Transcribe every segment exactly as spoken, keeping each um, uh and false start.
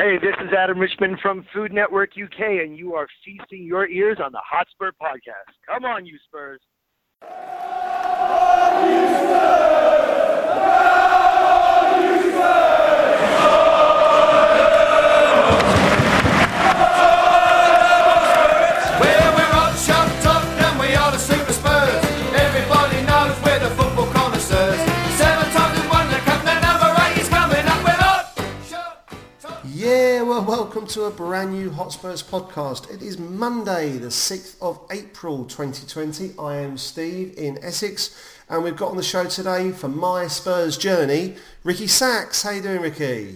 Hey, this is Adam Richmond from Food Network U K, and you are feasting your ears on the Hotspur Podcast. Come on, you Spurs. On you Spurs! On you Spurs! Well, we're up, shut up, and we are the Super Spurs. Everybody knows we're the football connoisseurs. Seven times we've won the cup, the number eight is coming up. We're up, shut up. Yeah, well, welcome to a brand new Hotspurs podcast. It is Monday, the sixth of April, twenty twenty. I am Steve in Essex, and we've got on the show today for my Spurs journey, Ricky Sachs. How you doing, Ricky?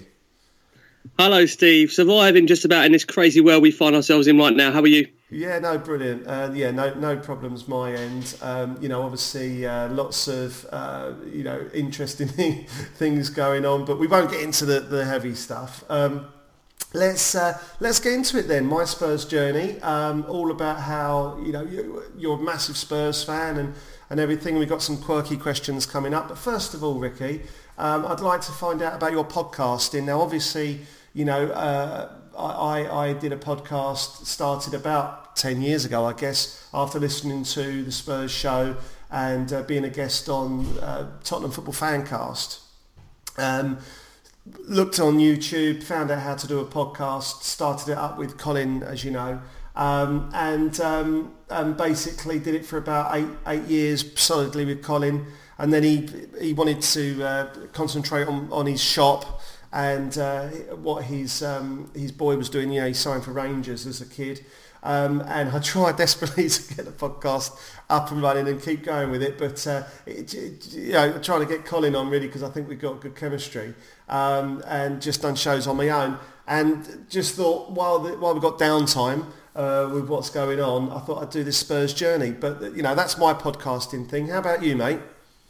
Hello, Steve. Surviving just about in this crazy world we find ourselves in right now. How are you? Yeah, no, brilliant. Uh, yeah, no, no problems my end. Um, you know, obviously, uh, lots of uh, you know interesting things going on, but we won't get into the, the heavy stuff. Um, let's uh, let's get into it then. My Spurs journey, um, all about how you know you, you're a massive Spurs fan and and everything. We've got some quirky questions coming up, but first of all, Ricky, um, I'd like to find out about your podcasting. Now, obviously, you know. Uh, I, I did a podcast, started about ten years ago, I guess, after listening to the Spurs show and uh, being a guest on uh, Tottenham Football Fancast. Um, looked on YouTube, found out how to do a podcast, started it up with Colin, as you know, um, and um, um, basically did it for about eight eight years solidly with Colin. And then he he wanted to uh, concentrate on, on his shop and uh, what his um, his boy was doing. You know, he signed for Rangers as a kid. Um, and I tried desperately to get the podcast up and running and keep going with it. But, uh, it, it, you know, trying to get Colin on really because I think we've got good chemistry um, and just done shows on my own. And just thought while, the, while we've got downtime uh, with what's going on, I thought I'd do this Spurs journey. But, you know, that's my podcasting thing. How about you, mate?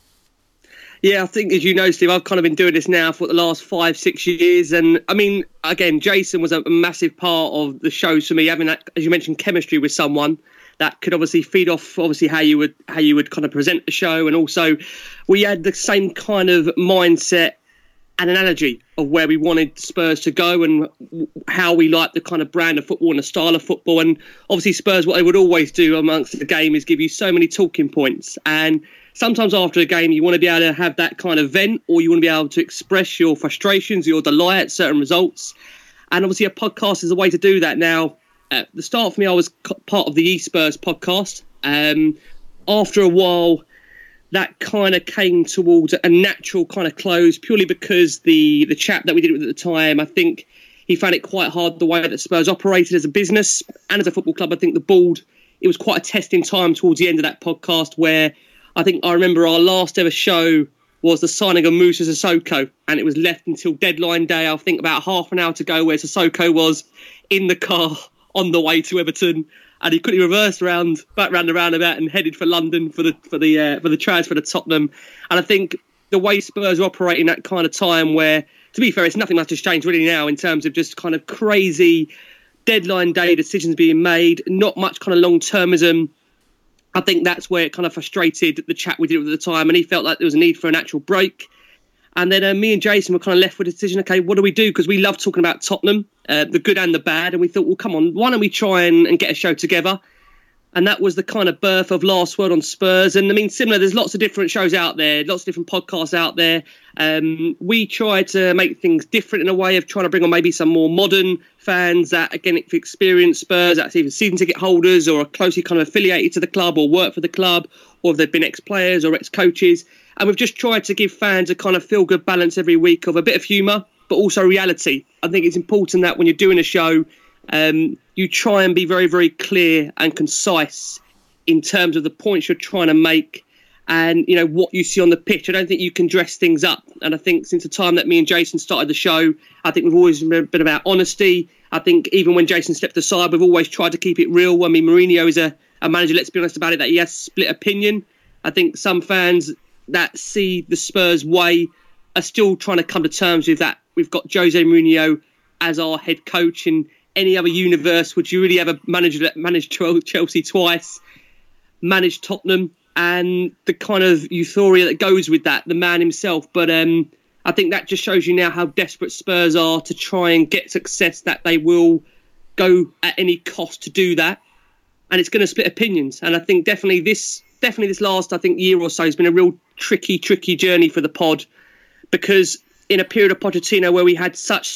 Yeah, I think, as you know, Steve, I've kind of been doing this now for the last five, six years. And, I mean, again, Jason was a massive part of the show for me, having that, as you mentioned, chemistry with someone that could obviously feed off, obviously, how you would how you would kind of present the show. And also, we had the same kind of mindset and analogy of where we wanted Spurs to go and how we like the kind of brand of football and the style of football. And obviously, Spurs, what they would always do amongst the game is give you so many talking points. And sometimes after a game, you want to be able to have that kind of vent, or you want to be able to express your frustrations, your delight at certain results. And obviously a podcast is a way to do that. Now, at the start for me, I was part of the eSpurs podcast. Um, after a while, that kind of came towards a natural kind of close, purely because the, the chap that we did it with at the time, I think he found it quite hard the way that Spurs operated as a business and as a football club. I think the board, it was quite a testing time towards the end of that podcast where I think I remember our last ever show was the signing of Moussa Sissoko, and it was left until deadline day, I think about half an hour to go, where Sissoko was in the car on the way to Everton, and he quickly reversed around, back round the roundabout and headed for London for the for the uh, for the transfer to Tottenham. And I think the way Spurs are operating that kind of time where, to be fair, it's nothing much has changed really now in terms of just kind of crazy deadline day decisions being made, not much kind of long-termism. I think that's where it kind of frustrated the chat we did at the time, and he felt like there was a need for an actual break. And then uh, me and Jason were kind of left with a decision, okay, what do we do? Because we love talking about Tottenham, uh, the good and the bad, and we thought, well, come on, why don't we try and, and get a show together? And that was the kind of birth of Last Word on Spurs. And I mean, similar, there's lots of different shows out there, lots of different podcasts out there. Um, we tried to make things different in a way of trying to bring on maybe some more modern fans that, again, if experienced Spurs, that's either season ticket holders or are closely kind of affiliated to the club or work for the club, or if they've been ex-players or ex-coaches. And we've just tried to give fans a kind of feel-good balance every week of a bit of humour, but also reality. I think it's important that when you're doing a show, um, you try and be very, very clear and concise in terms of the points you're trying to make and, you know, what you see on the pitch. I don't think you can dress things up. And I think since the time that me and Jason started the show, I think we've always been about honesty. I think even when Jason stepped aside, we've always tried to keep it real. I mean, Mourinho is a, a manager, let's be honest about it, that he has split opinion. I think some fans that see the Spurs way are still trying to come to terms with that. We've got Jose Mourinho as our head coach. In any other universe, would you really have a manager that managed Chelsea twice, managed Tottenham, and the kind of euphoria that goes with that, the man himself? But um, I think that just shows you now how desperate Spurs are to try and get success, that they will go at any cost to do that. And it's going to split opinions. And I think definitely this definitely this last, I think, year or so has been a real tricky, tricky journey for the pod, because in a period of Pochettino where we had such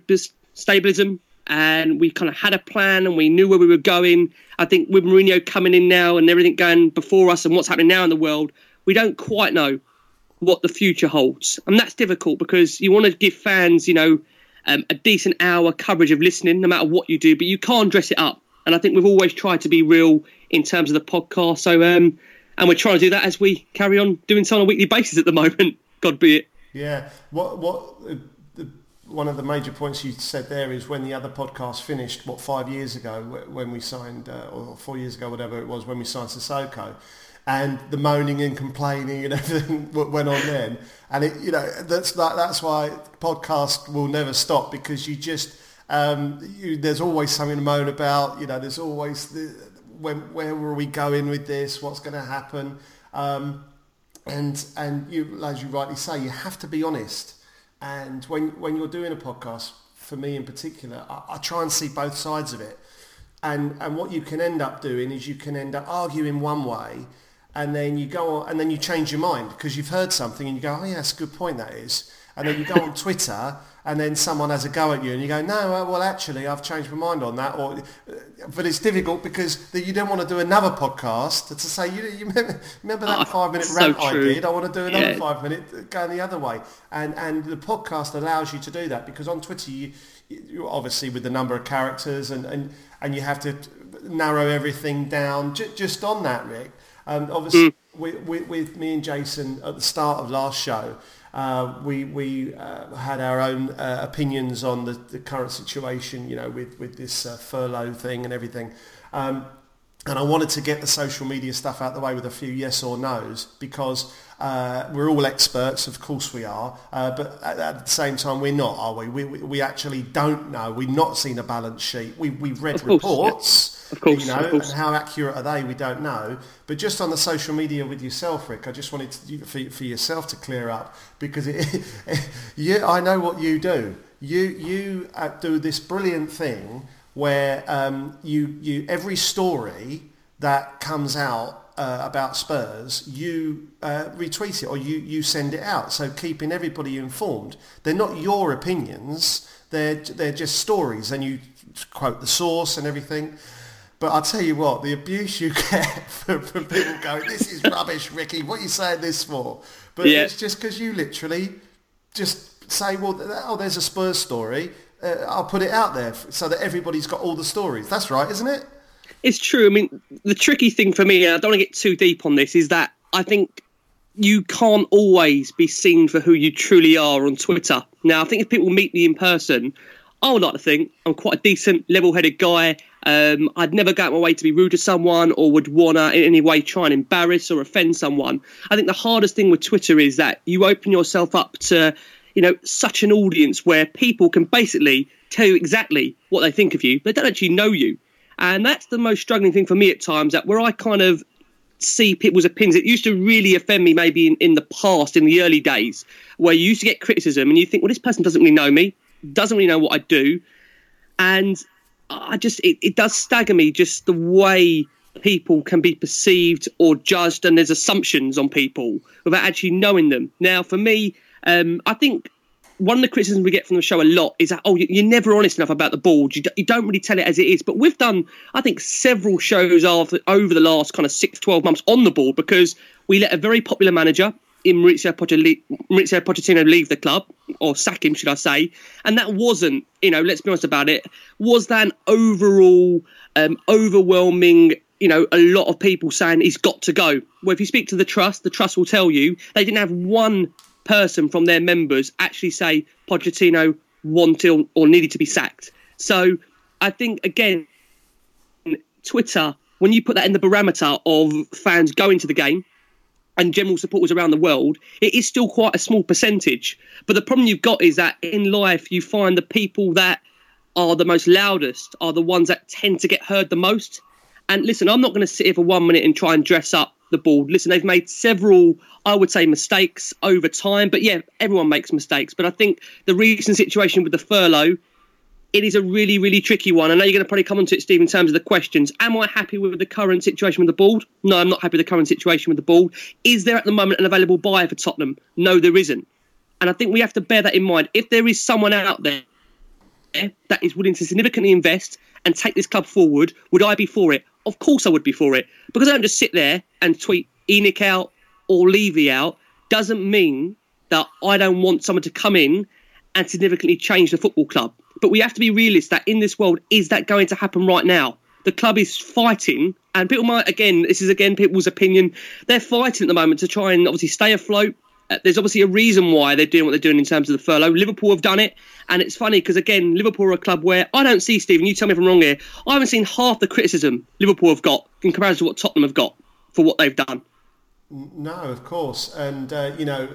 stabilism and we kind of had a plan and we knew where we were going, I think with Mourinho coming in now and everything going before us and what's happening now in the world, we don't quite know what the future holds. And that's difficult because you want to give fans, you know, um, a decent hour coverage of listening, no matter what you do, but you can't dress it up. And I think we've always tried to be real in terms of the podcast. So, um, and we're trying to do that as we carry on doing so on a weekly basis at the moment. God be it. Yeah. What, what, uh, the, one of the major points you said there is when the other podcast finished, what, five years ago, when we signed, uh, or four years ago, whatever it was, when we signed Sissoko. And the moaning and complaining and everything went on then, and it, you know, that's that, that's why podcast will never stop, because you just um, you, there's always something to moan about. You know, there's always the, when where were we going with this? What's going to happen? Um, and and you, as you rightly say, you have to be honest. And when when you're doing a podcast, for me in particular, I, I try and see both sides of it. And and what you can end up doing is you can end up arguing one way. And then you go on, and then you change your mind because you've heard something and you go, oh yeah, that's a good point, that is. And then you go on Twitter and then someone has a go at you and you go, no, well actually I've changed my mind on that. Or, but it's difficult because you don't want to do another podcast to say, you, you remember, remember that oh, five minute rant so I did? I want to do another yeah. five minute going the other way. And and the podcast allows you to do that, because on Twitter you, you obviously with the number of characters and, and, and you have to narrow everything down j- just on that, Rick. Um, obviously, mm. with, with, with me and Jason at the start of last show, uh, we we uh, had our own uh, opinions on the, the current situation, you know, with with this uh, furlough thing and everything. Um, and I wanted to get the social media stuff out of the way with a few yes or no's, because uh, we're all experts, of course we are, uh, but at, at the same time we're not, are we? We, we? we actually don't know. We've not seen a balance sheet. We, we've read of course, reports. Yeah. Of course, you know, of course. And how accurate are they? We don't know. But just on the social media with yourself, Rick, I just wanted to, for, for yourself to clear up, because it, you, I know what you do. You you uh, do this brilliant thing where um, you you every story that comes out uh, about Spurs, you uh, retweet it or you you send it out. So keeping everybody informed. They're not your opinions. They're they're just stories, and you quote the source and everything. But I'll tell you what, the abuse you get from, from people going, this is rubbish, Ricky, what are you saying this for? But yeah. It's just because you literally just say, well, oh, there's a Spurs story, uh, I'll put it out there so that everybody's got all the stories. That's right, isn't it? It's true. I mean, the tricky thing for me, and I don't want to get too deep on this, is that I think you can't always be seen for who you truly are on Twitter. Now, I think if people meet me in person, I would like to think I'm quite a decent, level-headed guy. Um, I'd never go out my way to be rude to someone or would want to in any way try and embarrass or offend someone. I think the hardest thing with Twitter is that you open yourself up to, you know, such an audience where people can basically tell you exactly what they think of you. They don't actually know you. And that's the most struggling thing for me at times, that where I kind of see people's opinions. It used to really offend me maybe in, in the past, in the early days, where you used to get criticism and you think, well, this person doesn't really know me, doesn't really know what I do. And I just, it, it does stagger me just the way people can be perceived or judged, and there's assumptions on people without actually knowing them. Now, for me, um, I think one of the criticisms we get from the show a lot is that, oh, you're never honest enough about the board. You, you don't really tell it as it is. But we've done, I think, several shows over, over the last kind of six, twelve months on the board, because we let a very popular manager in Maurizio Pochettino leave the club, or sack him, should I say. And that wasn't, you know, let's be honest about it, was that an overall um, overwhelming, you know, a lot of people saying he's got to go. Well, if you speak to the Trust, the Trust will tell you they didn't have one person from their members actually say Pochettino wanted or needed to be sacked. So I think, again, Twitter, when you put that in the barometer of fans going to the game and general supporters around the world, it is still quite a small percentage. But the problem you've got is that in life, you find the people that are the most loudest are the ones that tend to get heard the most. And listen, I'm not going to sit here for one minute and try and dress up the board. Listen, they've made several, I would say, mistakes over time. But yeah, everyone makes mistakes. But I think the recent situation with the furlough, it is a really, really tricky one. I know you're going to probably come onto it, Steve, in terms of the questions. Am I happy with the current situation with the board? No, I'm not happy with the current situation with the board. Is there at the moment an available buyer for Tottenham? No, there isn't. And I think we have to bear that in mind. If there is someone out there that is willing to significantly invest and take this club forward, would I be for it? Of course I would be for it. Because I don't just sit there and tweet ENIC out or Levy out doesn't mean that I don't want someone to come in and significantly change the football club. But we have to be realistic that in this world, is that going to happen right now? The club is fighting, and people might, again, this is again people's opinion, they're fighting at the moment to try and obviously stay afloat. Uh, there's obviously a reason why they're doing what they're doing in terms of the furlough. Liverpool have done it, and it's funny because, again, Liverpool are a club where I don't see, Stephen, you tell me if I'm wrong here, I haven't seen half the criticism Liverpool have got in comparison to what Tottenham have got for what they've done. No, of course. And, uh, you know,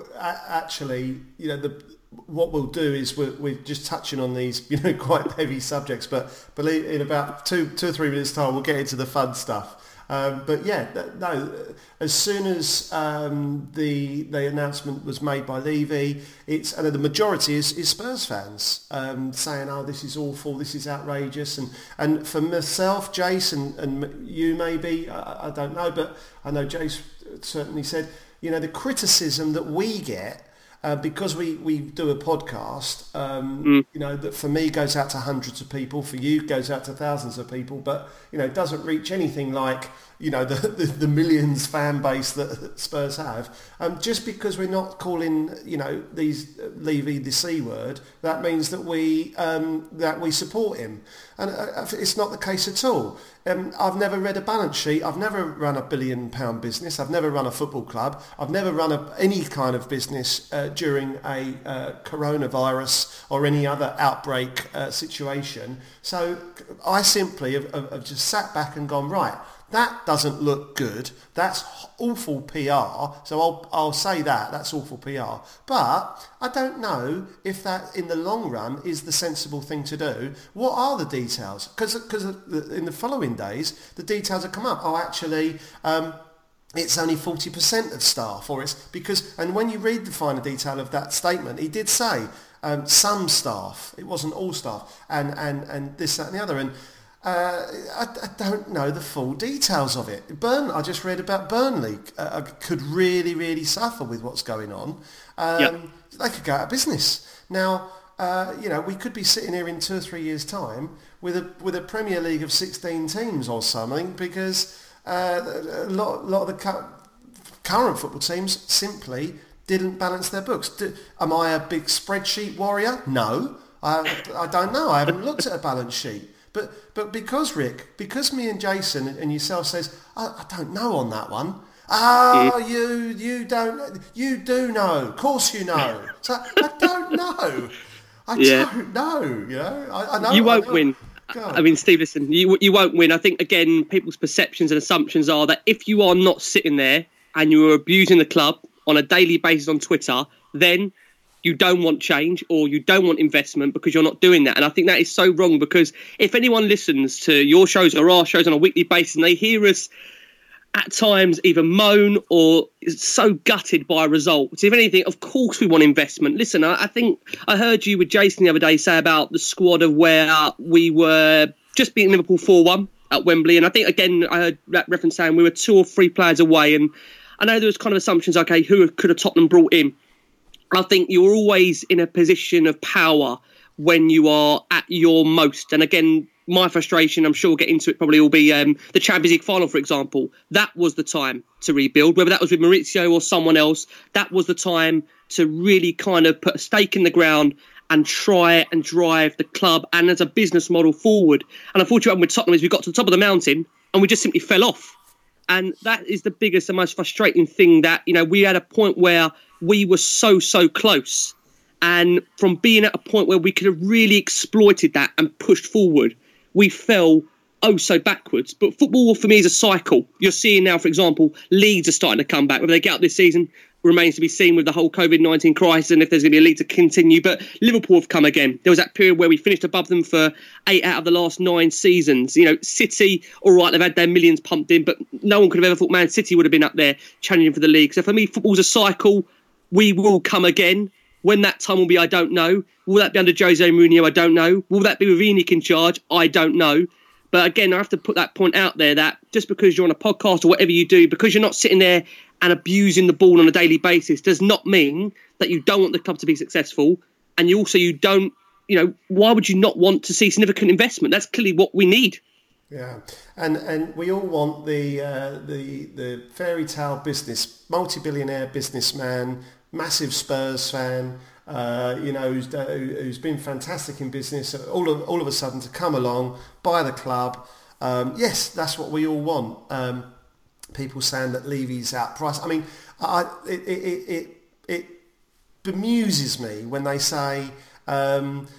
actually, you know, the what we'll do is we're, we're just touching on these, you know, quite heavy subjects, but believe in about two, two or three minutes time, we'll get into the fun stuff. Um, but yeah, no, as soon as um, the the announcement was made by Levy, it's and the majority is, is Spurs fans um, saying, "Oh, this is awful, this is outrageous," and and for myself, Jason, and you maybe, I, I don't know, but I know Jace certainly said, you know, the criticism that we get. Uh, because we, we do a podcast, um, mm. you know, that for me goes out to hundreds of people, for you goes out to thousands of people, but, you know, it doesn't reach anything like, you know, the, the, the millions fan base that Spurs have. Um, just because we're not calling, you know, these Levy the C word, that means that we um, that we support him. And uh, it's not the case at all. Um, I've never read a balance sheet. I've never run a billion pound business. I've never run a football club. I've never run a, any kind of business uh, during a uh, coronavirus or any other outbreak uh, situation. So I simply have, have just sat back and gone, right, that doesn't look good. That's awful P R. So I'll I'll say that. That's awful P R. But I don't know if that, in the long run, is the sensible thing to do. What are the details? Because because in the following days, the details have come up. Oh, actually, um, it's only forty percent of staff, or it's because. And when you read the finer detail of that statement, he did say um, some staff. It wasn't all staff, and and and this, that, and the other, and. Uh, I, I don't know the full details of it. Burn, I just read about Burnley uh, could really, really suffer with what's going on. Um, yep. They could go out of business. Now, uh, you know, we could be sitting here in two or three years' time with a with a Premier League of sixteen teams or something, because uh, a lot, a lot of the cu- current football teams simply didn't balance their books. Do, am I a big spreadsheet warrior? No, I, I don't know. I haven't looked at a balance sheet. But but because, Rick, because me and Jason and yourself says, I, I don't know on that one. Oh, yeah. you you don't, you do know. Of course you know. So I don't know. I yeah. don't know, you know. I, I know. You won't I know. win. God. I mean, Steve, listen, you, you won't win. I think, again, people's perceptions and assumptions are that if you are not sitting there and you are abusing the club on a daily basis on Twitter, then you don't want change or you don't want investment because you're not doing that. And I think that is so wrong, because if anyone listens to your shows or our shows on a weekly basis and they hear us at times either moan or is so gutted by results, if anything, of course we want investment. Listen, I, I think I heard you with Jason the other day say about the squad of where we were just beating Liverpool four one at Wembley. And I think, again, I heard that reference saying we were two or three players away. And I know there was kind of assumptions, okay, who could have Tottenham brought in? I think you're always in a position of power when you are at your most. And again, my frustration, I'm sure we'll get into it, probably will be um, the Champions League final, for example. That was the time to rebuild, whether that was with Maurizio or someone else. That was the time to really kind of put a stake in the ground and try and drive the club and as a business model forward. And unfortunately, with Tottenham, is we got to the top of the mountain and we just simply fell off. And that is the biggest and most frustrating thing, that, you know, we had a point where we were so, so close. And from being at a point where we could have really exploited that and pushed forward, we fell oh so backwards. But football for me is a cycle. You're seeing now, for example, Leeds are starting to come back. Whether they get out this season remains to be seen with the whole COVID nineteen crisis and if there's going to be a league to continue. But Liverpool have come again. There was that period where we finished above them for eight out of the last nine seasons. You know, City, all right, they've had their millions pumped in, but no one could have ever thought Man City would have been up there challenging for the league. So for me, football's a cycle. We will come again. When that time will be, I don't know. Will that be under Jose Mourinho? I don't know. Will that be with ENIC in charge? I don't know. But again, I have to put that point out there that just because you're on a podcast or whatever you do, because you're not sitting there and abusing the ball on a daily basis, does not mean that you don't want the club to be successful. And you also, you don't, you know, why would you not want to see significant investment? That's clearly what we need. Yeah, and and we all want the uh, the the fairy tale business, multi-billionaire businessman, massive Spurs fan, uh, you know, who's, uh, who's been fantastic in business, all of all of a sudden to come along, buy the club. Um, yes, that's what we all want. Um, people saying that Levy's outpriced. I mean, I, it, it, it, it bemuses me when they say um,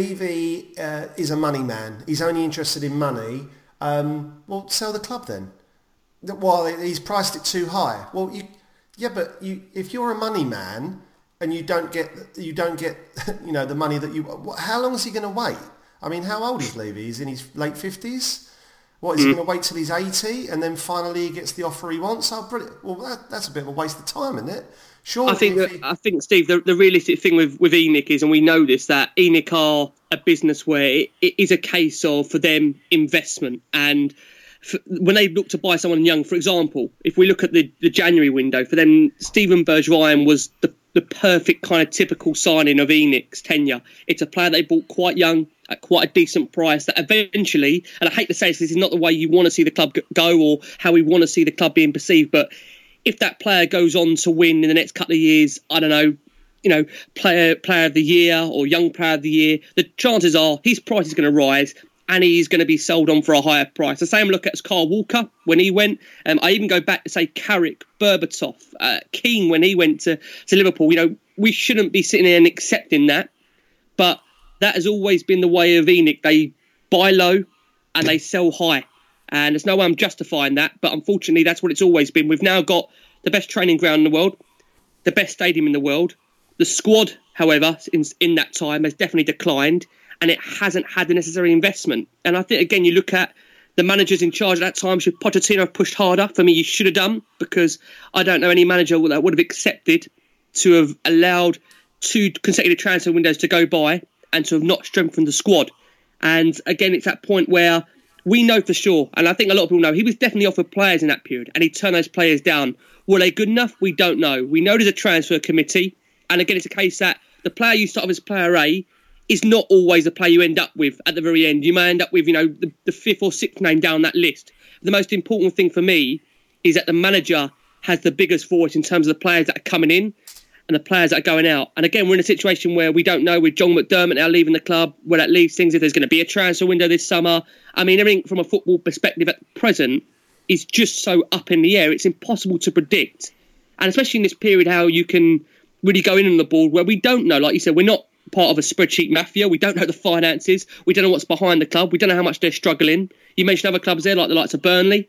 Levy uh, is a money man. He's only interested in money. Um, well, sell the club then. Well, he's priced it too high. Well, you, yeah, but you, if you're a money man and you don't get, you don't get, you know, the money that you. How long is he going to wait? I mean, how old is Levy? He's in his late fifties. What, is mm. he going to wait till he's eighty and then finally he gets the offer he wants? Oh, brilliant. Well, that, that's a bit of a waste of time, isn't it? Sure. I think, that, he... I think, Steve, the, the realistic thing with, with ENIC is, and we know this, that ENIC are a business where it, it is a case of, for them, investment. And for, when they look to buy someone young, for example, if we look at the, the January window, for them, Steven Bergwijn was the, the perfect kind of typical signing of ENIC's tenure. It's a player they bought quite young, at quite a decent price, that eventually, and I hate to say this, this is not the way you want to see the club go or how we want to see the club being perceived, but if that player goes on to win in the next couple of years, I don't know, you know, player player of the year or young player of the year, the chances are his price is going to rise and he's going to be sold on for a higher price. The same look at as Kyle Walker when he went. Um, I even go back to say Carrick, Berbatov, uh, Keane when he went to, to Liverpool. You know, we shouldn't be sitting there and accepting that, but that has always been the way of ENIC. They buy low and they sell high. And there's no way I'm justifying that. But unfortunately, that's what it's always been. We've now got the best training ground in the world, the best stadium in the world. The squad, however, in, in that time has definitely declined. And it hasn't had the necessary investment. And I think, again, you look at the managers in charge at that time. Should Pochettino have pushed harder? For me, you should have done. Because I don't know any manager that would have accepted to have allowed two consecutive transfer windows to go by and to have not strengthened the squad. And again, it's that point where we know for sure, and I think a lot of people know, he was definitely offered players in that period and he turned those players down. Were they good enough? We don't know. We know there's a transfer committee. And again, it's a case that the player you start off as player A is not always the player you end up with at the very end. You may end up with, you know, the, the fifth or sixth name down that list. The most important thing for me is that the manager has the biggest voice in terms of the players that are coming in and the players that are going out. And again, we're in a situation where we don't know with John McDermott now leaving the club, where that leaves things, if there's going to be a transfer window this summer. I mean, everything from a football perspective at present is just so up in the air. It's impossible to predict. And especially in this period, how you can really go in on the board where we don't know. Like you said, we're not part of a spreadsheet mafia. We don't know the finances. We don't know what's behind the club. We don't know how much they're struggling. You mentioned other clubs there, like the likes of Burnley.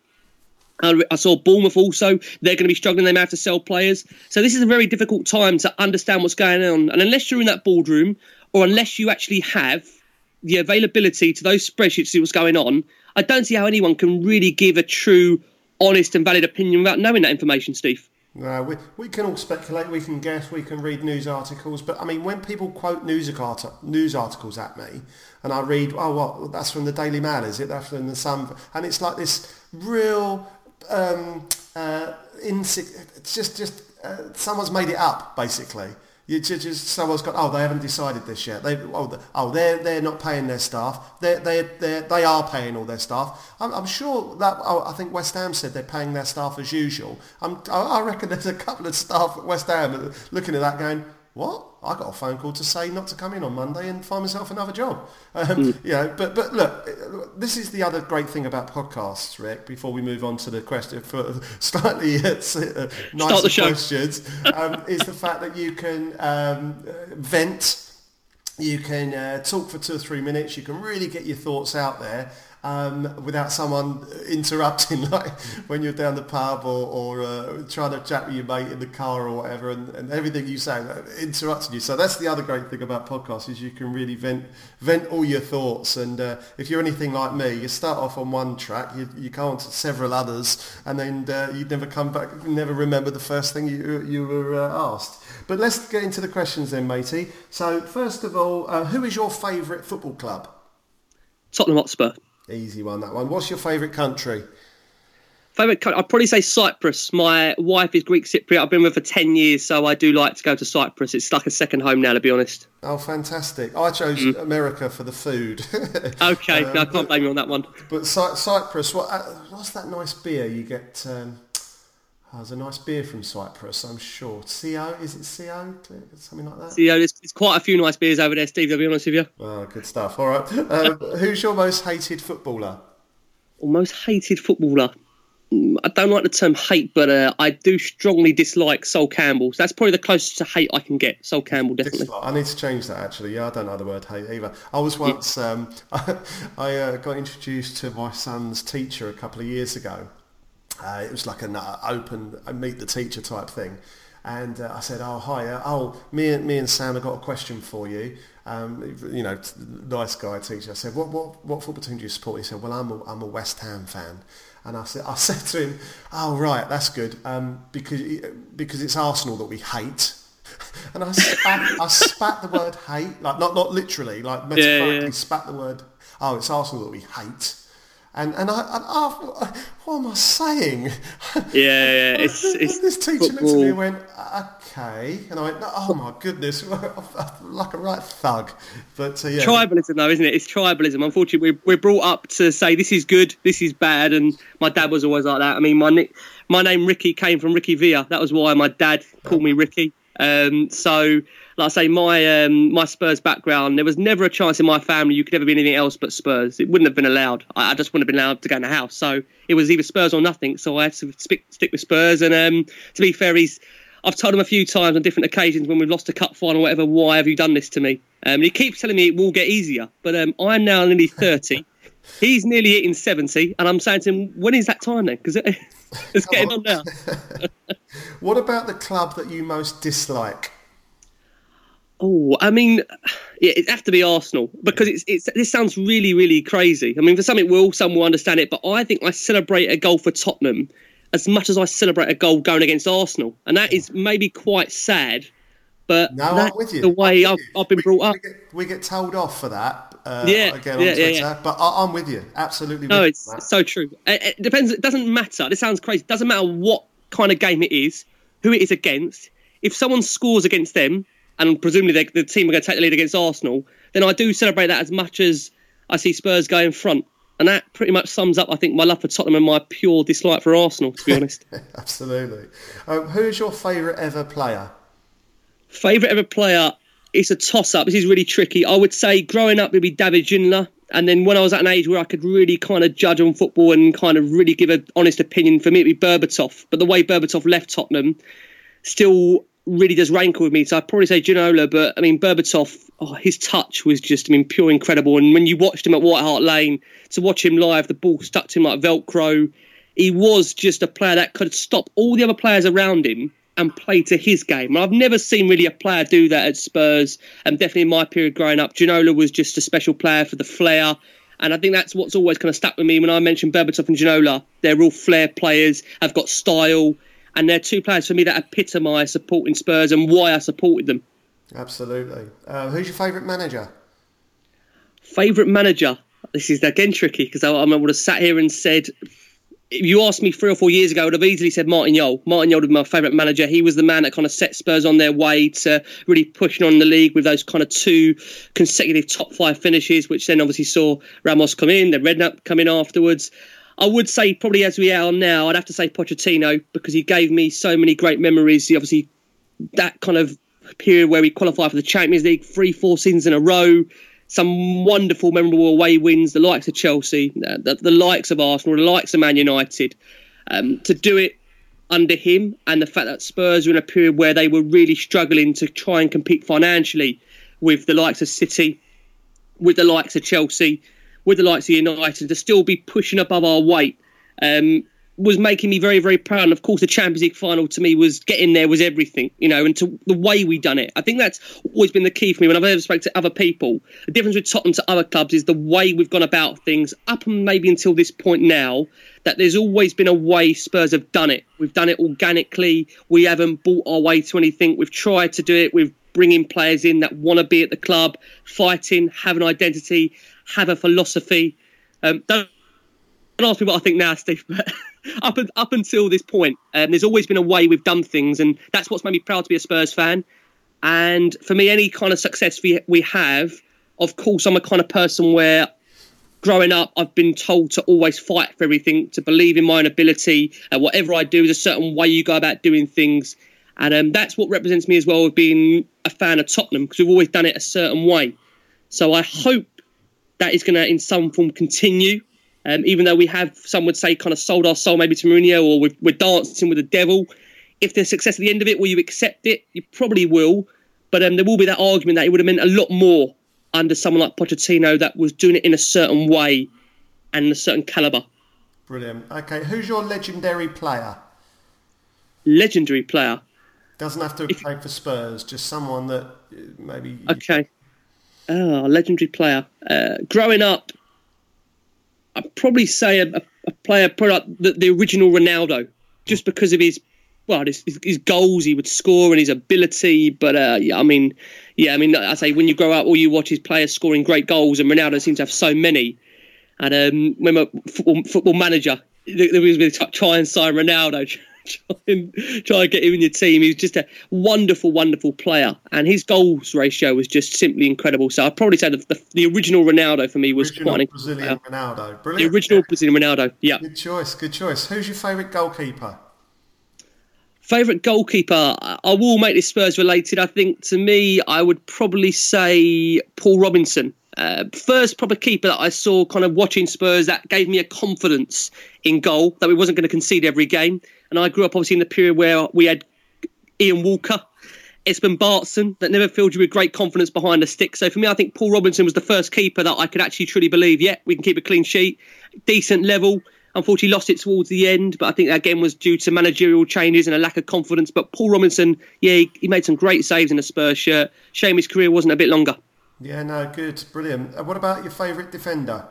I saw Bournemouth also. They're going to be struggling. They may have to sell players. So this is a very difficult time to understand what's going on. And unless you're in that boardroom, or unless you actually have the availability to those spreadsheets to see what's going on, I don't see how anyone can really give a true, honest and valid opinion without knowing that information, Steve. No, we, we can all speculate, we can guess, we can read news articles. But, I mean, when people quote news, art- news articles at me, and I read, oh, what, that's from the Daily Mail, is it? That's from the Sun. And it's like this real... Um, uh, insi- it's just, just uh, someone's made it up, basically. You just, just someone's got, oh, they haven't decided this yet. They, oh, the, oh, they're they're not paying their staff. They they they they are paying all their staff. I'm, I'm sure that. Oh, I think West Ham said they're paying their staff as usual. I'm, I reckon there's a couple of staff at West Ham looking at that, going, what? I got a phone call to say not to come in on Monday and find myself another job. Um, mm. You know, but but look, this is the other great thing about podcasts, Rick. Before we move on to the question for slightly uh, nicer questions, um, is the fact that you can um, vent, you can uh, talk for two or three minutes, you can really get your thoughts out there. um, without someone interrupting, like when you're down the pub or, or uh, trying to chat with your mate in the car or whatever, and, and everything you say interrupting you. So that's the other great thing about podcasts, is you can really vent vent all your thoughts. And uh, if you're anything like me, you start off on one track, you, you go on to several others, and then uh, you never come back, you never remember the first thing you, you were uh, asked. But let's get into the questions then, matey. So first of all, uh, who is your favourite football club? Tottenham Hotspur. Easy one, that one. What's your favourite country? Favourite country? I'd probably say Cyprus. My wife is Greek Cypriot. I've been with her for ten years, so I do like to go to Cyprus. It's like a second home now, to be honest. Oh, fantastic. I chose mm. America for the food. Okay, um, no, I can't but, blame you on that one. But Cy- Cyprus, what, uh, what's that nice beer you get? Um, oh, there's a nice beer from Cyprus, I'm sure. C O, is it C O? Something like that? C O, there's, there's quite a few nice beers over there, Steve, I'll be honest with you. Oh, good stuff. All right. Um, who's your most hated footballer? Or most hated footballer? I don't like the term hate, but uh, I do strongly dislike Sol Campbell. So that's probably the closest to hate I can get. Sol Campbell, definitely. I need to change that, actually. Yeah, I don't know the word hate either. I was once, yeah. um, I, I uh, got introduced to my son's teacher a couple of years ago. Uh, it was like an uh, open, uh, meet the teacher type thing. And uh, I said, oh, hi, uh, oh, me and, me and Sam have got a question for you. Um, you know, nice guy teacher. I said, what, what, what football team do you support? He said, well, I'm a, I'm a West Ham fan. And I said, I said to him, oh, right, that's good, um, because because it's Arsenal that we hate. And I spat, I spat the word hate, like not not literally, like metaphorically, yeah, yeah. spat the word, oh, it's Arsenal that we hate. And and I, and I what am I saying? Yeah, yeah, it's, it's this teacher football. Looked at me and went, okay, and I went, oh my goodness, like a right thug. But uh, yeah, tribalism though, isn't it? It's tribalism. Unfortunately, we're we're brought up to say this is good, this is bad, and my dad was always like that. I mean, my my name Ricky came from Ricky Villa. That was why my dad called me Ricky. Um, so, like I say, my um, my Spurs background, there was never a chance in my family you could ever be anything else but Spurs. It wouldn't have been allowed. I, I just wouldn't have been allowed to go in the house. So it was either Spurs or nothing. So I had to stick, stick with Spurs. And um, to be fair, he's, I've told him a few times on different occasions when we've lost a cup final or whatever, why have you done this to me? Um, and he keeps telling me it will get easier. But um, I'm now nearly thirty. He's nearly hitting seventy. And I'm saying to him, when is that time then? Because it, it's getting on now. What about the club that you most dislike? Oh, I mean, yeah, it'd have to be Arsenal, because it's it's. This sounds really, really crazy. I mean, for some it will, some will understand it, but I think I celebrate a goal for Tottenham as much as I celebrate a goal going against Arsenal, and that is maybe quite sad. But no, that's I'm with you. the way I've, I've been we, brought up. We get, we get told off for that. Uh, yeah, again on yeah, Twitter, yeah, yeah. But I, I'm with you, absolutely. No, with it's, it's so true. It, it depends. It doesn't matter. This sounds crazy. It doesn't matter what kind of game it is, who it is against. If someone scores against them, and presumably they, the team are going to take the lead against Arsenal, then I do celebrate that as much as I see Spurs go in front. And that pretty much sums up, I think, my love for Tottenham and my pure dislike for Arsenal, to be honest. Absolutely. Um, who's your favourite ever player? Favourite ever player? It's a toss-up. This is really tricky. I would say growing up, it'd be David Ginola. And then when I was at an age where I could really kind of judge on football and kind of really give an honest opinion, for me, it'd be Berbatov. But the way Berbatov left Tottenham still really does rankle with me. So I'd probably say Ginola. But, I mean, Berbatov, oh, his touch was just, I mean, pure incredible. And when you watched him at White Hart Lane, to watch him live, the ball stuck to him like Velcro. He was just a player that could stop all the other players around him and play to his game. I've never seen really a player do that at Spurs, and definitely in my period growing up, Ginola was just a special player for the flair, and I think that's what's always kind of stuck with me when I mention Berbatov and Ginola. They're all flair players, have got style, and they're two players for me that epitomise supporting Spurs and why I supported them. Absolutely. Uh, who's your favourite manager? Favourite manager? This is again tricky, because I, I would have sat here and said, if you asked me three or four years ago, I would have easily said Martin Jol. Martin Jol was my favourite manager. He was the man that kind of set Spurs on their way to really pushing on the league with those kind of two consecutive top five finishes, which then obviously saw Ramos come in, then Redknapp come in afterwards. I would say probably as we are now, I'd have to say Pochettino, because he gave me so many great memories. He obviously, that kind of period where we qualified for the Champions League, three, four seasons in a row, some wonderful, memorable away wins, the likes of Chelsea, uh, the, the likes of Arsenal, the likes of Man United. Um, to do it under him, and the fact that Spurs were in a period where they were really struggling to try and compete financially with the likes of City, with the likes of Chelsea, with the likes of United, to still be pushing above our weight, um, was making me very, very proud. And of course, the Champions League final to me was getting there was everything, you know, and to the way we done it. I think that's always been the key for me when I've ever spoken to other people. The difference with Tottenham to other clubs is the way we've gone about things up and maybe until this point now, that there's always been a way Spurs have done it. We've done it organically. We haven't bought our way to anything. We've tried to do it. We've bringing players in that want to be at the club, fighting, have an identity, have a philosophy. Um, don't, don't ask me what I think now, Steve, but up, up until this point, um, there's always been a way we've done things, and that's what's made me proud to be a Spurs fan. And for me, any kind of success we, we have, of course, I'm a kind of person where growing up, I've been told to always fight for everything, to believe in my own ability. Uh, whatever I do, there's a certain way you go about doing things. And um, that's what represents me as well, of being a fan of Tottenham, because we've always done it a certain way. So I hope that is going to, in some form, continue. Um, even though we have, some would say, kind of sold our soul maybe to Mourinho, or we're, we're dancing with the devil. If there's success at the end of it, will you accept it? You probably will. But um, there will be that argument that it would have meant a lot more under someone like Pochettino that was doing it in a certain way and a certain calibre. Brilliant. Okay, who's your legendary player? Legendary player? Doesn't have to play for Spurs, just someone that maybe... Okay. Oh, legendary player. Uh, growing up, I'd probably say a, a player, probably the, the original Ronaldo, just because of his, well, his, his goals he would score and his ability. But uh, yeah, I mean, yeah, I mean, I say when you grow up, all you watch is players scoring great goals, and Ronaldo seems to have so many. And um, when my football, football manager, there was me try and sign Ronaldo. Try and, try and get him in your team. He was just a wonderful, wonderful player, and his goals ratio was just simply incredible. So I'd probably say the, the, the original Ronaldo for me was original quite an Brazilian player. Ronaldo. Brilliant. The original Brazilian Ronaldo. Yeah. Good choice. Good choice. Who's your favourite goalkeeper? Favourite goalkeeper? I will make this Spurs related. I think to me, I would probably say Paul Robinson. Uh, first proper keeper that I saw kind of watching Spurs that gave me a confidence in goal that we wasn't going to concede every game. And I grew up obviously in the period where we had Ian Walker, Espen Bartson, that never filled you with great confidence behind the stick. So for me, I think Paul Robinson was the first keeper that I could actually truly believe, yeah, we can keep a clean sheet, decent level. Unfortunately, lost it towards the end, but I think that again was due to managerial changes and a lack of confidence. But Paul Robinson, yeah, he, he made some great saves in the Spurs shirt. Shame his career wasn't a bit longer. Yeah, no, good, brilliant. Uh, what about your favourite defender?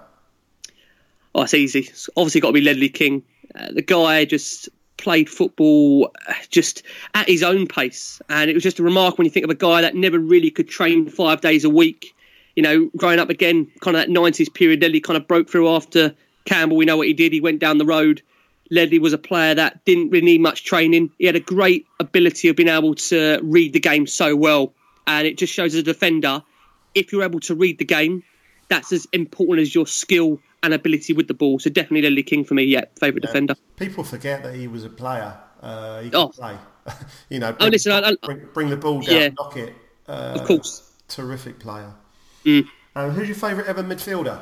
Oh, it's easy. It's obviously got to be Ledley King. Uh, the guy just played football just at his own pace, and it was just a remark when you think of a guy that never really could train five days a week. You know, growing up again, kind of that nineties period, Ledley kind of broke through after Campbell. We know what he did. He went down the road. Ledley was a player that didn't really need much training. He had a great ability of being able to read the game so well, and it just shows as a defender, if you're able to read the game, that's as important as your skill and ability with the ball. So definitely Ledley King for me, yeah, favourite yeah. defender. People forget that he was a player. Uh, he could oh. play. you know, bring, oh, listen, I, I, bring, bring the ball down, yeah. knock it. Uh, of course. Terrific player. Mm. Um, who's your favourite ever midfielder?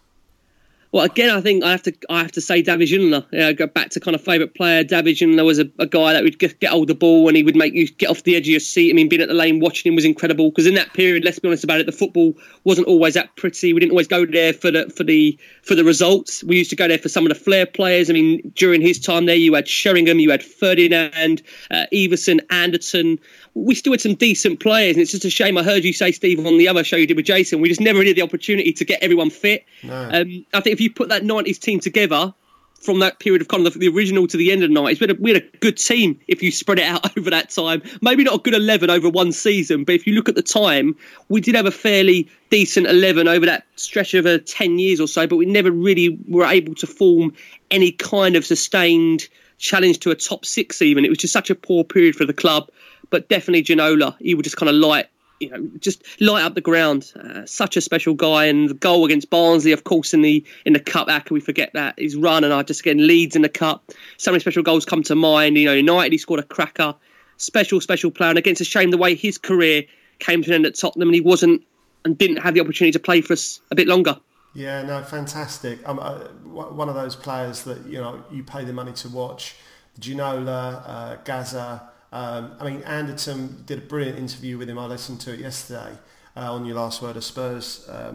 Well, again, I think I have to I have to say David Ginola. Yeah, go back to kind of favourite player. David Ginola was a, a guy that would get, get hold of the ball and he would make you get off the edge of your seat. I mean, being at the lane watching him was incredible because in that period, let's be honest about it, the football wasn't always that pretty. We didn't always go there for the for the for the results. We used to go there for some of the flair players. I mean, during his time there, you had Sheringham, you had Ferdinand, uh, Everson, Anderton. We still had some decent players, and it's just a shame. I heard you say, Steve, on the other show you did with Jason, we just never really had the opportunity to get everyone fit. No. Um, I think if you put that nineties team together from that period of kind of the, the original to the end of the nineties, we had, a, we had a good team if you spread it out over that time. Maybe not a good eleven over one season, but if you look at the time, we did have a fairly decent eleven over that stretch of uh, ten years or so, but we never really were able to form any kind of sustained challenge to a top six even. It was just such a poor period for the club. But definitely Ginola, he would just kind of light, you know, just light up the ground. Uh, such a special guy, and the goal against Barnsley, of course, in the in the cup. How can we forget that? His run, and I just again Leeds in the cup. So many special goals come to mind. You know, United, he scored a cracker. Special, special player. And again, it's a shame the way his career came to an end at Tottenham, and he wasn't and didn't have the opportunity to play for us a bit longer. Yeah, no, fantastic. I'm uh, one of those players that you know you pay the money to watch. Ginola, uh, Gaza. Um, I mean, Anderton did a brilliant interview with him. I listened to it yesterday uh, on Your Last Word of Spurs um,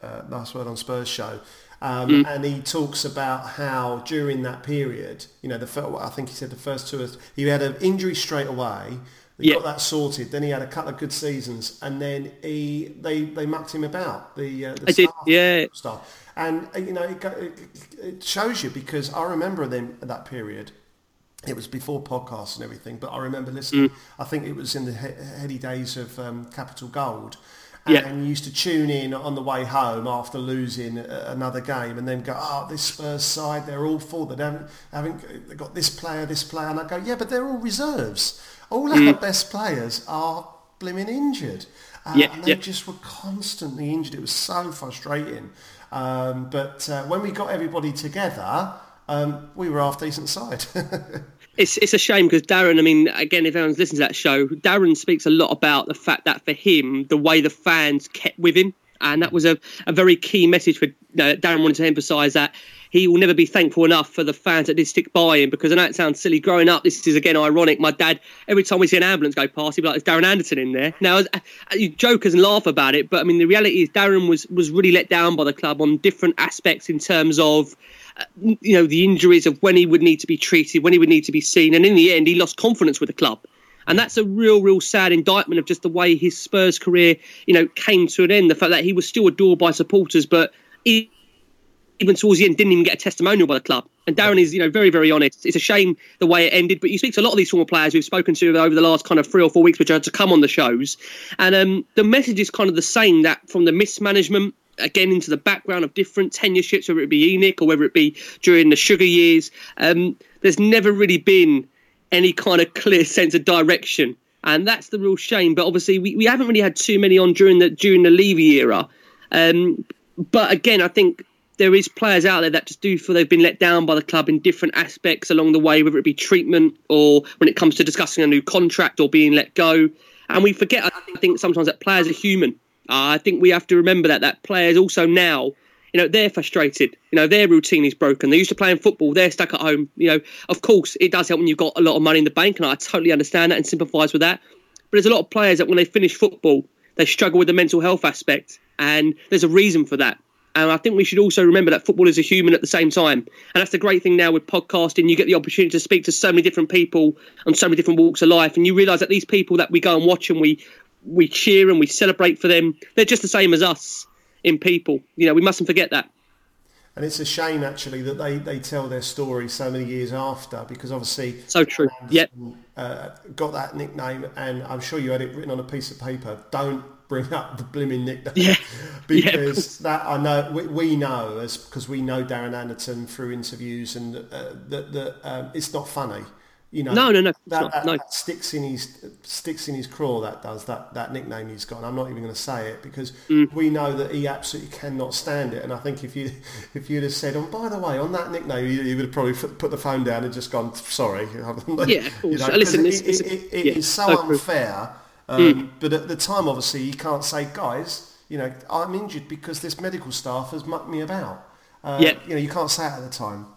uh, Last Word on Spurs show, um, Mm. and he talks about how during that period, you know, the fir- I think he said the first two, or th- he had an injury straight away. They Yeah. got that sorted. Then he had a couple of good seasons, and then he they they mucked him about the uh, the I did, staff, yeah. staff. And uh, you know, it, go- it, it shows you, because I remember them at that period. It was before podcasts and everything, but I remember listening. Mm. I think it was in the he- heady days of um, Capital Gold. And Yeah. you used to tune in on the way home after losing a- another game, and then go, "Oh, this Spurs side, they're awful. They haven't, haven't, they've got this player, this player." And I go, "Yeah, but they're all reserves. All our Mm. best players are blimmin' injured, uh, Yeah, and they yeah. just were constantly injured. It was so frustrating." Um, but uh, when we got everybody together, um, we were half decent side. It's it's a shame because Darren, I mean, again, if anyone's listened to that show, Darren speaks a lot about the fact that for him, the way the fans kept with him, and that was a, a very key message for uh, Darren wanted to emphasise that he will never be thankful enough for the fans that did stick by him, because I know it sounds silly. Growing up, this is, again, ironic. My dad, every time we see an ambulance go past, he'd be like, "There's Darren Anderton in there." Now, as- you jokers and laugh about it, but I mean, the reality is Darren was, was really let down by the club on different aspects in terms of Uh, you know, the injuries, of when he would need to be treated, when he would need to be seen. And in the end, he lost confidence with the club. And that's a real, real sad indictment of just the way his Spurs career, you know, came to an end. The fact that he was still adored by supporters, but he, even towards the end, didn't even get a testimonial by the club. And Darren is, you know, very, very honest. It's a shame the way it ended, but you speak to a lot of these former players we've spoken to over the last kind of three or four weeks, which are to come on the shows. And um, the message is kind of the same, that from the mismanagement, again, into the background of different tenureships, whether it be Enoch or whether it be during the Sugar years, um, there's never really been any kind of clear sense of direction. And that's the real shame. But obviously, we, we haven't really had too many on during the during the Levy era. Um, but again, I think there is players out there that just do feel they've been let down by the club in different aspects along the way, whether it be treatment or when it comes to discussing a new contract or being let go. And we forget, I think, sometimes that players are human. Uh, I think we have to remember that that players also now, you know, they're frustrated. You know, their routine is broken. They're used to playing football. They're stuck at home. You know, of course, it does help when you've got a lot of money in the bank, and I totally understand that and sympathise with that. But there's a lot of players that when they finish football, they struggle with the mental health aspect, and there's a reason for that. And I think we should also remember that football is a human at the same time. And that's the great thing now with podcasting. You get the opportunity to speak to so many different people on so many different walks of life, and you realise that these people that we go and watch and we we cheer and we celebrate for them, they're just the same as us in people. You know, we mustn't forget that. And it's a shame, actually, that they, they tell their story so many years after, because obviously So true. Yep. uh, got that nickname, and I'm sure you had it written on a piece of paper. Don't bring up the blimmin' nickname. Yeah. Because yeah. that I know we, we know as because we know Darren Anderton through interviews, and uh, that that um, it's not funny. You know, No, no, no, it's That, not, that, no. that sticks in his sticks in his craw. That does that that nickname he's got. And I'm not even going to say it because Mm. we know that he absolutely cannot stand it. And I think if you if you'd have said, "Oh, by the way, on that nickname," he, he would have probably f- put the phone down and just gone, "Sorry." Yeah, of course. You know, Listen, 'cause it's- it, it's- it, it, it yeah, is so so true. unfair. Um, But at the time, obviously, you can't say, "Guys, you know, I'm injured because this medical staff has mucked me about." Uh, Yeah. You know, you can't say it at the time.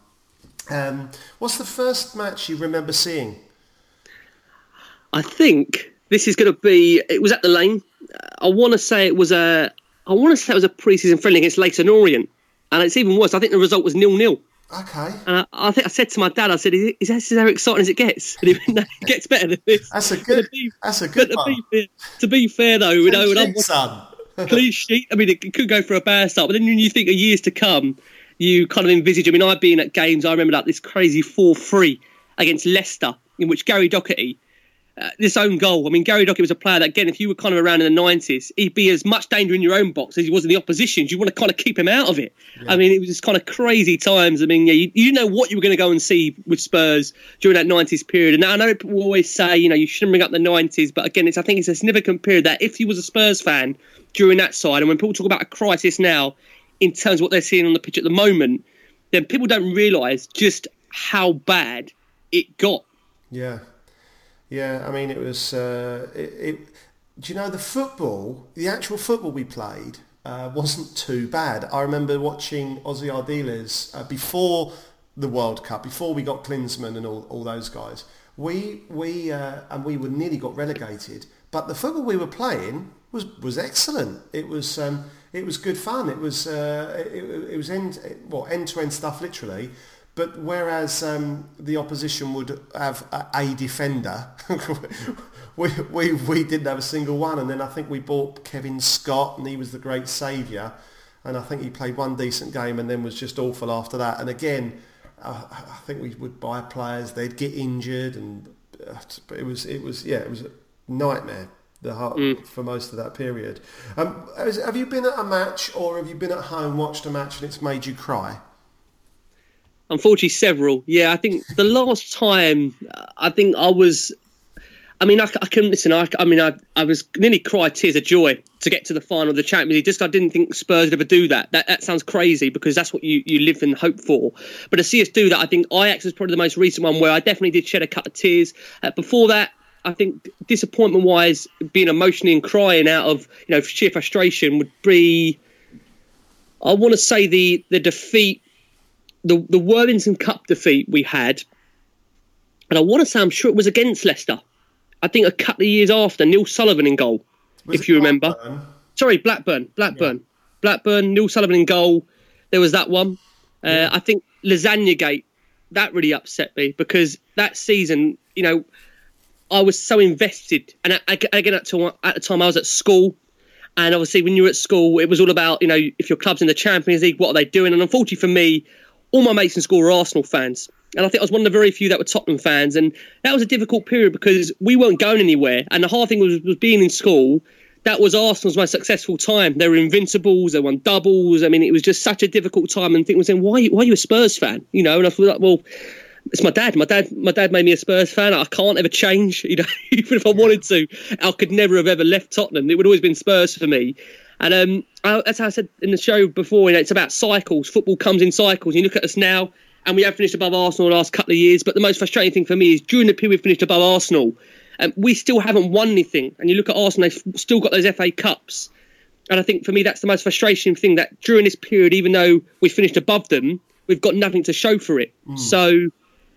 Um, what's the first match you remember seeing? I think this is going to be. It was at the Lane. I want to say it was a. I want to say it was a pre-season friendly against Leyton Orient, and it's even worse. I think the result was nil nil. Okay. And I, I think I said to my dad, I said, "Is, is this as exciting as it gets?" And he went, "No, it gets better than this." That's a But good. to be- That's a but good to one. be, fair, to be fair, though, you know, when I'm Clean sheet, son. clean sheet. I mean, it could go for a bad start, but then when you think of years to come, you kind of envisage. I mean, I've been at games. I remember like this crazy four three against Leicester, in which Gary Doherty. Uh, this own goal. I mean, Gary Doherty was a player that, again, if you were kind of around in the nineties, he'd be as much danger in your own box as he was in the opposition's. You want to kind of keep him out of it. Yeah. I mean, it was just kind of crazy times. I mean, yeah, you, you didn't know what you were going to go and see with Spurs during that nineties period. And I know people always say, you know, you shouldn't bring up the nineties, but again, it's I think it's a significant period that if you was a Spurs fan during that side, and when people talk about a crisis now in terms of what they're seeing on the pitch at the moment, then people don't realise just how bad it got. Yeah. Yeah, I mean, it was. Uh, it, it. Do you know the football? The actual football we played uh, wasn't too bad. I remember watching Ozzy Ardiles uh, before the World Cup, before we got Klinsmann and all, all those guys. We we uh, and we were nearly got relegated, but the football we were playing was was excellent. It was um, it was good fun. It was uh, it, it was end well end to end stuff literally. But whereas um, the opposition would have a, a defender, we, we we didn't have a single one. And then I think we bought Kevin Scott, and he was the great saviour. And I think he played one decent game and then was just awful after that. And again, uh, I think we would buy players, they'd get injured, and uh, it was it was yeah it was a nightmare the heart, mm. for most of that period. Um, has, have you been at a match, or have you been at home, watched a match, and it's made you cry? Unfortunately, several. Yeah, I think the last time, I think I was, I mean, I, I can listen, I, I mean, I, I was nearly cried tears of joy to get to the final of the Champions League. Just I didn't think Spurs would ever do that. That that sounds crazy, because that's what you, you live and hope for. But to see us do that, I think Ajax was probably the most recent one where I definitely did shed a couple of tears. Uh, before that, I think disappointment-wise, being emotionally and crying out of, you know, sheer frustration would be, I want to say the the defeat, the the Worthington Cup defeat we had, and I want to say I'm sure it was against Leicester. I think a couple of years after, Neil Sullivan in goal, was if you remember. Blackburn? Sorry, Blackburn, Blackburn, yeah. Blackburn, Neil Sullivan in goal. There was that one. Uh, yeah. I think Lasagna Gate, that really upset me, because that season, you know, I was so invested. And I, I, again, at the time I was at school. And obviously when you were at school, it was all about, you know, if your club's in the Champions League, what are they doing? And unfortunately for me, all my mates in school were Arsenal fans. And I think I was one of the very few that were Tottenham fans. And that was a difficult period because we weren't going anywhere. And the hard thing was, was being in school. That was Arsenal's most successful time. They were invincibles. They won doubles. I mean, it was just such a difficult time. And people were saying, why, why are you a Spurs fan? You know, and I thought, like, well, it's my dad. My dad my dad made me a Spurs fan. I can't ever change. You know, even if I wanted to, I could never have ever left Tottenham. It would always been Spurs for me. And um, I, as I said in the show before, you know, it's about cycles. Football comes in cycles. You look at us now, and we have finished above Arsenal the last couple of years. But the most frustrating thing for me is during the period we finished above Arsenal, um, we still haven't won anything. And you look at Arsenal, they've still got those F A Cups. And I think for me, that's the most frustrating thing, that during this period, even though we finished above them, we've got nothing to show for it. Mm. So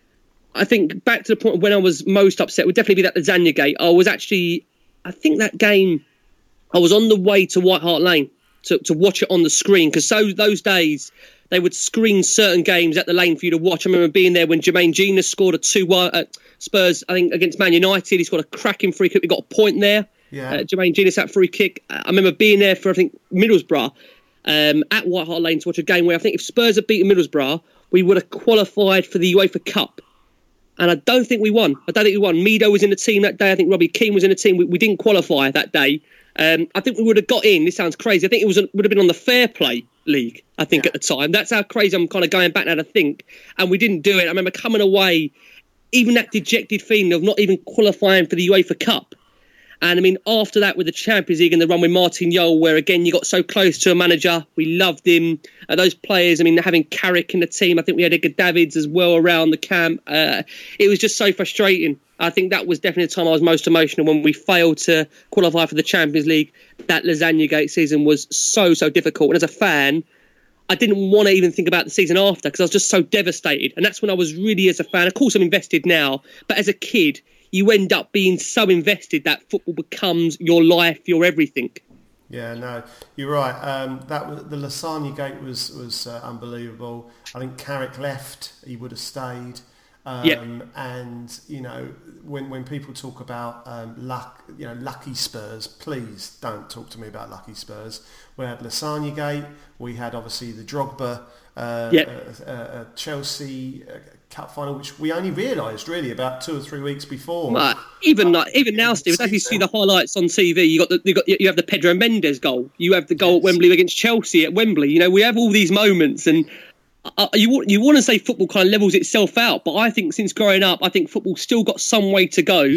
I think back to the point of when I was most upset would definitely be that Lasagna Gate. I was actually, I think that game, I was on the way to White Hart Lane to, to watch it on the screen, because so those days they would screen certain games at the Lane for you to watch. I remember being there when Jermaine Genius scored a two one at Spurs, I think, against Man United. He scored a cracking free kick. We got a point there. Yeah. Uh, Jermaine Genius, that free kick. I remember being there for, I think, Middlesbrough um, at White Hart Lane to watch a game where I think if Spurs had beaten Middlesbrough, we would have qualified for the UEFA Cup. And I don't think we won. I don't think we won. Mido was in the team that day. I think Robbie Keane was in the team. We, we didn't qualify that day. Um, I think we would have got in. This sounds crazy. I think it was would have been on the Fair Play League, I think, yeah. at the time. That's how crazy I'm kind of going back now to think. And we didn't do it. I remember coming away, even that dejected feeling of not even qualifying for the UEFA Cup. And I mean, after that with the Champions League and the run with Martin Jol, where again you got so close to a manager, we loved him. Uh, those players, I mean, having Carrick in the team, I think we had Edgar Davids as well around the camp. Uh, it was just so frustrating. I think that was definitely the time I was most emotional, when we failed to qualify for the Champions League. That Lasagna Gate season was so, so difficult. And as a fan, I didn't want to even think about the season after, because I was just so devastated. And that's when I was really, as a fan, of course I'm invested now, but as a kid, you end up being so invested that football becomes your life, your everything. Yeah, no, you're right. Um, that was, the Lasagna Gate was was uh, unbelievable. I think Carrick left; he would have stayed. Um, yeah. And you know, when when people talk about um, luck, you know, lucky Spurs, please don't talk to me about lucky Spurs. We had Lasagna Gate. We had obviously the Drogba, uh, yeah. uh, uh, Chelsea. Uh, Cup final, which we only realised really about two or three weeks before. Right. Even like, even now, Steve, as you see the highlights on T V, you got the you got you have the Pedro Mendes goal, you have the goal yes. at Wembley against Chelsea at Wembley. You know, we have all these moments, and uh, you you want to say football kind of levels itself out, but I think since growing up, I think football's still got some way to go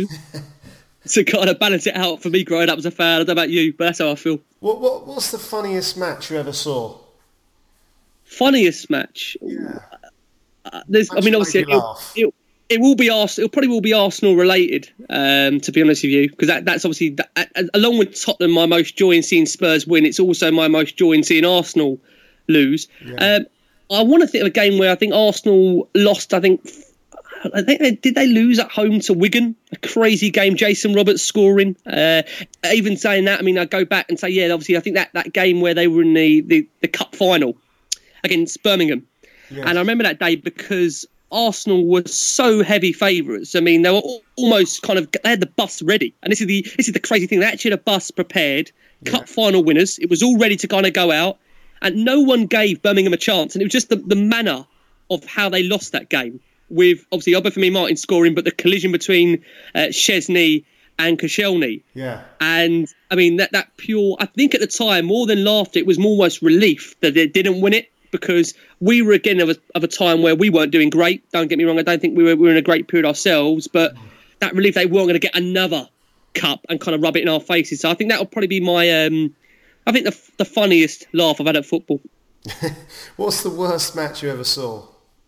to kind of balance it out for me growing up as a fan. I don't know about you, but that's how I feel. What what what's the funniest match you ever saw? Funniest match? Yeah. Uh, there's, I mean, obviously, it'll, it'll, it will be Arsenal. It probably will be Arsenal related, um, to be honest with you, because that, that's obviously that, along with Tottenham, my most joy in seeing Spurs win. It's also my most joy in seeing Arsenal lose. Yeah. Um, I want to think of a game where I think Arsenal lost. I think I think they, did they lose at home to Wigan? A crazy game. Jason Roberts scoring. Uh, even saying that, I mean, I go back and say, yeah, obviously, I think that, that game where they were in the, the, the cup final against Birmingham. Yes. And I remember that day because Arsenal were so heavy favourites. I mean, they were almost kind of, they had the bus ready. And this is the this is the crazy thing. They actually had a bus prepared, yeah. Cup final winners. It was all ready to kind of go out. And no one gave Birmingham a chance. And it was just the, the manner of how they lost that game. With, obviously, Obafemi Martin scoring, but the collision between uh, Chesney and Koscielny. Yeah. And, I mean, that, that pure... I think at the time, more than laughter, it was almost relief that they didn't win it. Because we were, again, of a, of a time where we weren't doing great. Don't get me wrong, I don't think we were, we were in a great period ourselves. But that relief, they weren't going to get another cup and kind of rub it in our faces. So I think that would probably be my... Um, I think the the funniest laugh I've had at football. What's the worst match you ever saw?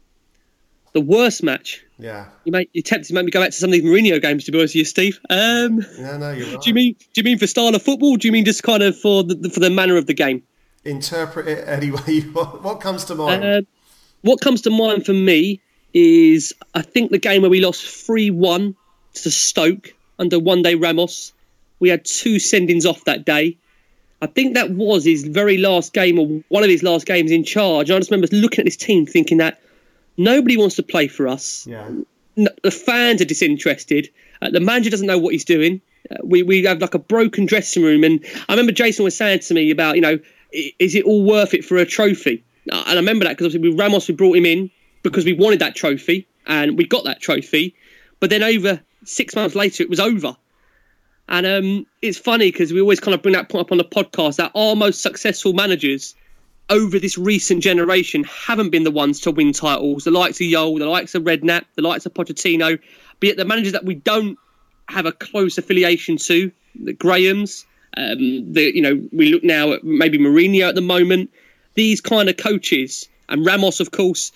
The worst match? Yeah. You make, you're tempted to make me go back to some of these Mourinho games, to be honest with you, Steve. Um, no, no, you're right. Do you mean, do you mean for style of football, or do you mean just kind of for the, for the manner of the game? Interpret it any way you want. What comes to mind? Uh, what comes to mind for me is, I think, the game where we lost three one to Stoke under one day Ramos. We had two sendings off that day. I think that was his very last game, or one of his last games in charge. And I just remember looking at this team thinking that nobody wants to play for us. Yeah. No, the fans are disinterested. Uh, the manager doesn't know what he's doing. Uh, we, we have like a broken dressing room. And I remember Jason was saying to me about, you know, is it all worth it for a trophy? Uh, and I remember that because obviously with Ramos, we brought him in because we wanted that trophy and we got that trophy. But then over six months later, it was over. And um, it's funny because we always kind of bring that point up on the podcast that our most successful managers over this recent generation haven't been the ones to win titles. The likes of Yol, the likes of Redknapp, the likes of Pochettino. Be it the managers that we don't have a close affiliation to, the Grahams, um, the you know we look now at maybe Mourinho at the moment. These kind of coaches, and Ramos, of course,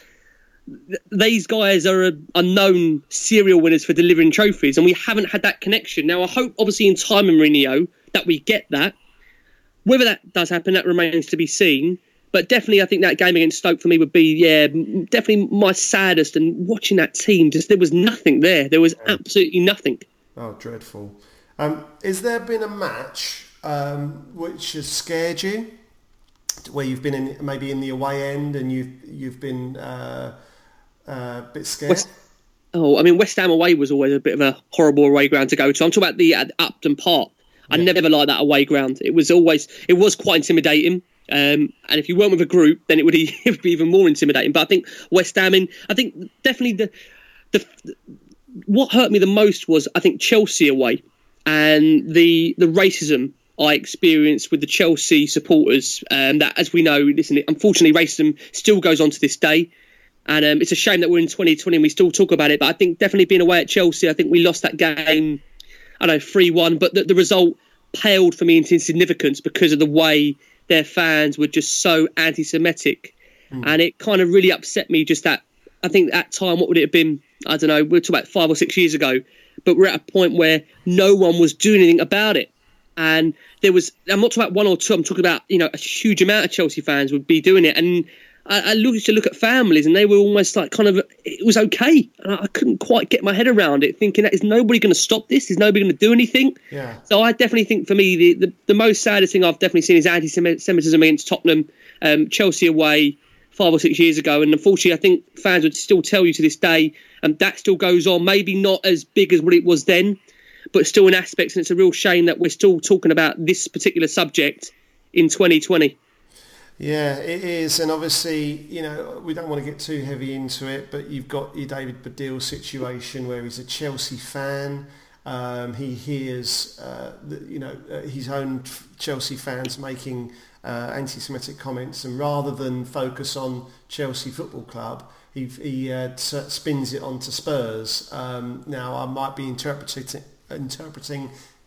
these guys are unknown serial winners for delivering trophies, and we haven't had that connection. Now, I hope, obviously, in time in Mourinho, that we get that. Whether that does happen, that remains to be seen. But definitely, I think that game against Stoke for me would be, yeah, definitely my saddest. And watching that team, just there was nothing there. There was absolutely nothing. Oh, dreadful. Um, has there been a match um, which has scared you, where you've been in maybe in the away end and you've you've been uh, uh, a bit scared? West, oh, I mean, West Ham away was always a bit of a horrible away ground to go to. I'm talking about the at Upton Park. I yeah. never liked that away ground. It was always it was quite intimidating. Um, and if you weren't with a group, then it would, it would be even more intimidating. But I think West Ham, in, I think definitely the, the what hurt me the most was I think Chelsea away and the the racism I experienced with the Chelsea supporters. Um, that, as we know, listen, unfortunately, racism still goes on to this day. And um, it's a shame that we're in twenty twenty and we still talk about it. But I think definitely being away at Chelsea, I think we lost that game, I don't know, three one. But the, the result paled for me into insignificance because of the way their fans were just so anti-Semitic. Mm. And it kind of really upset me just that, I think at that time, what would it have been? I don't know, we're talking about five or six years ago. But we're at a point where no one was doing anything about it. And there was, I'm not talking about one or two, I'm talking about, you know, a huge amount of Chelsea fans would be doing it. And I, I looked to look at families and they were almost like kind of, it was okay. And I couldn't quite get my head around it, thinking that is nobody going to stop this? Is nobody going to do anything? Yeah. So I definitely think for me, the, the, the most saddest thing I've definitely seen is anti-Semitism against Tottenham, um, Chelsea away five or six years ago. And unfortunately, I think fans would still tell you to this day, and that still goes on, maybe not as big as what it was then, but still in aspects. And it's a real shame that we're still talking about this particular subject in twenty twenty. Yeah, it is. And obviously, you know, we don't want to get too heavy into it, but you've got your David Baddiel situation where he's a Chelsea fan. Um, he hears, uh, the, you know, uh, his own Chelsea fans making uh, anti-Semitic comments, and rather than focus on Chelsea Football Club, he, he uh, t- spins it onto Spurs. Um, now, I might be interpreting interpreting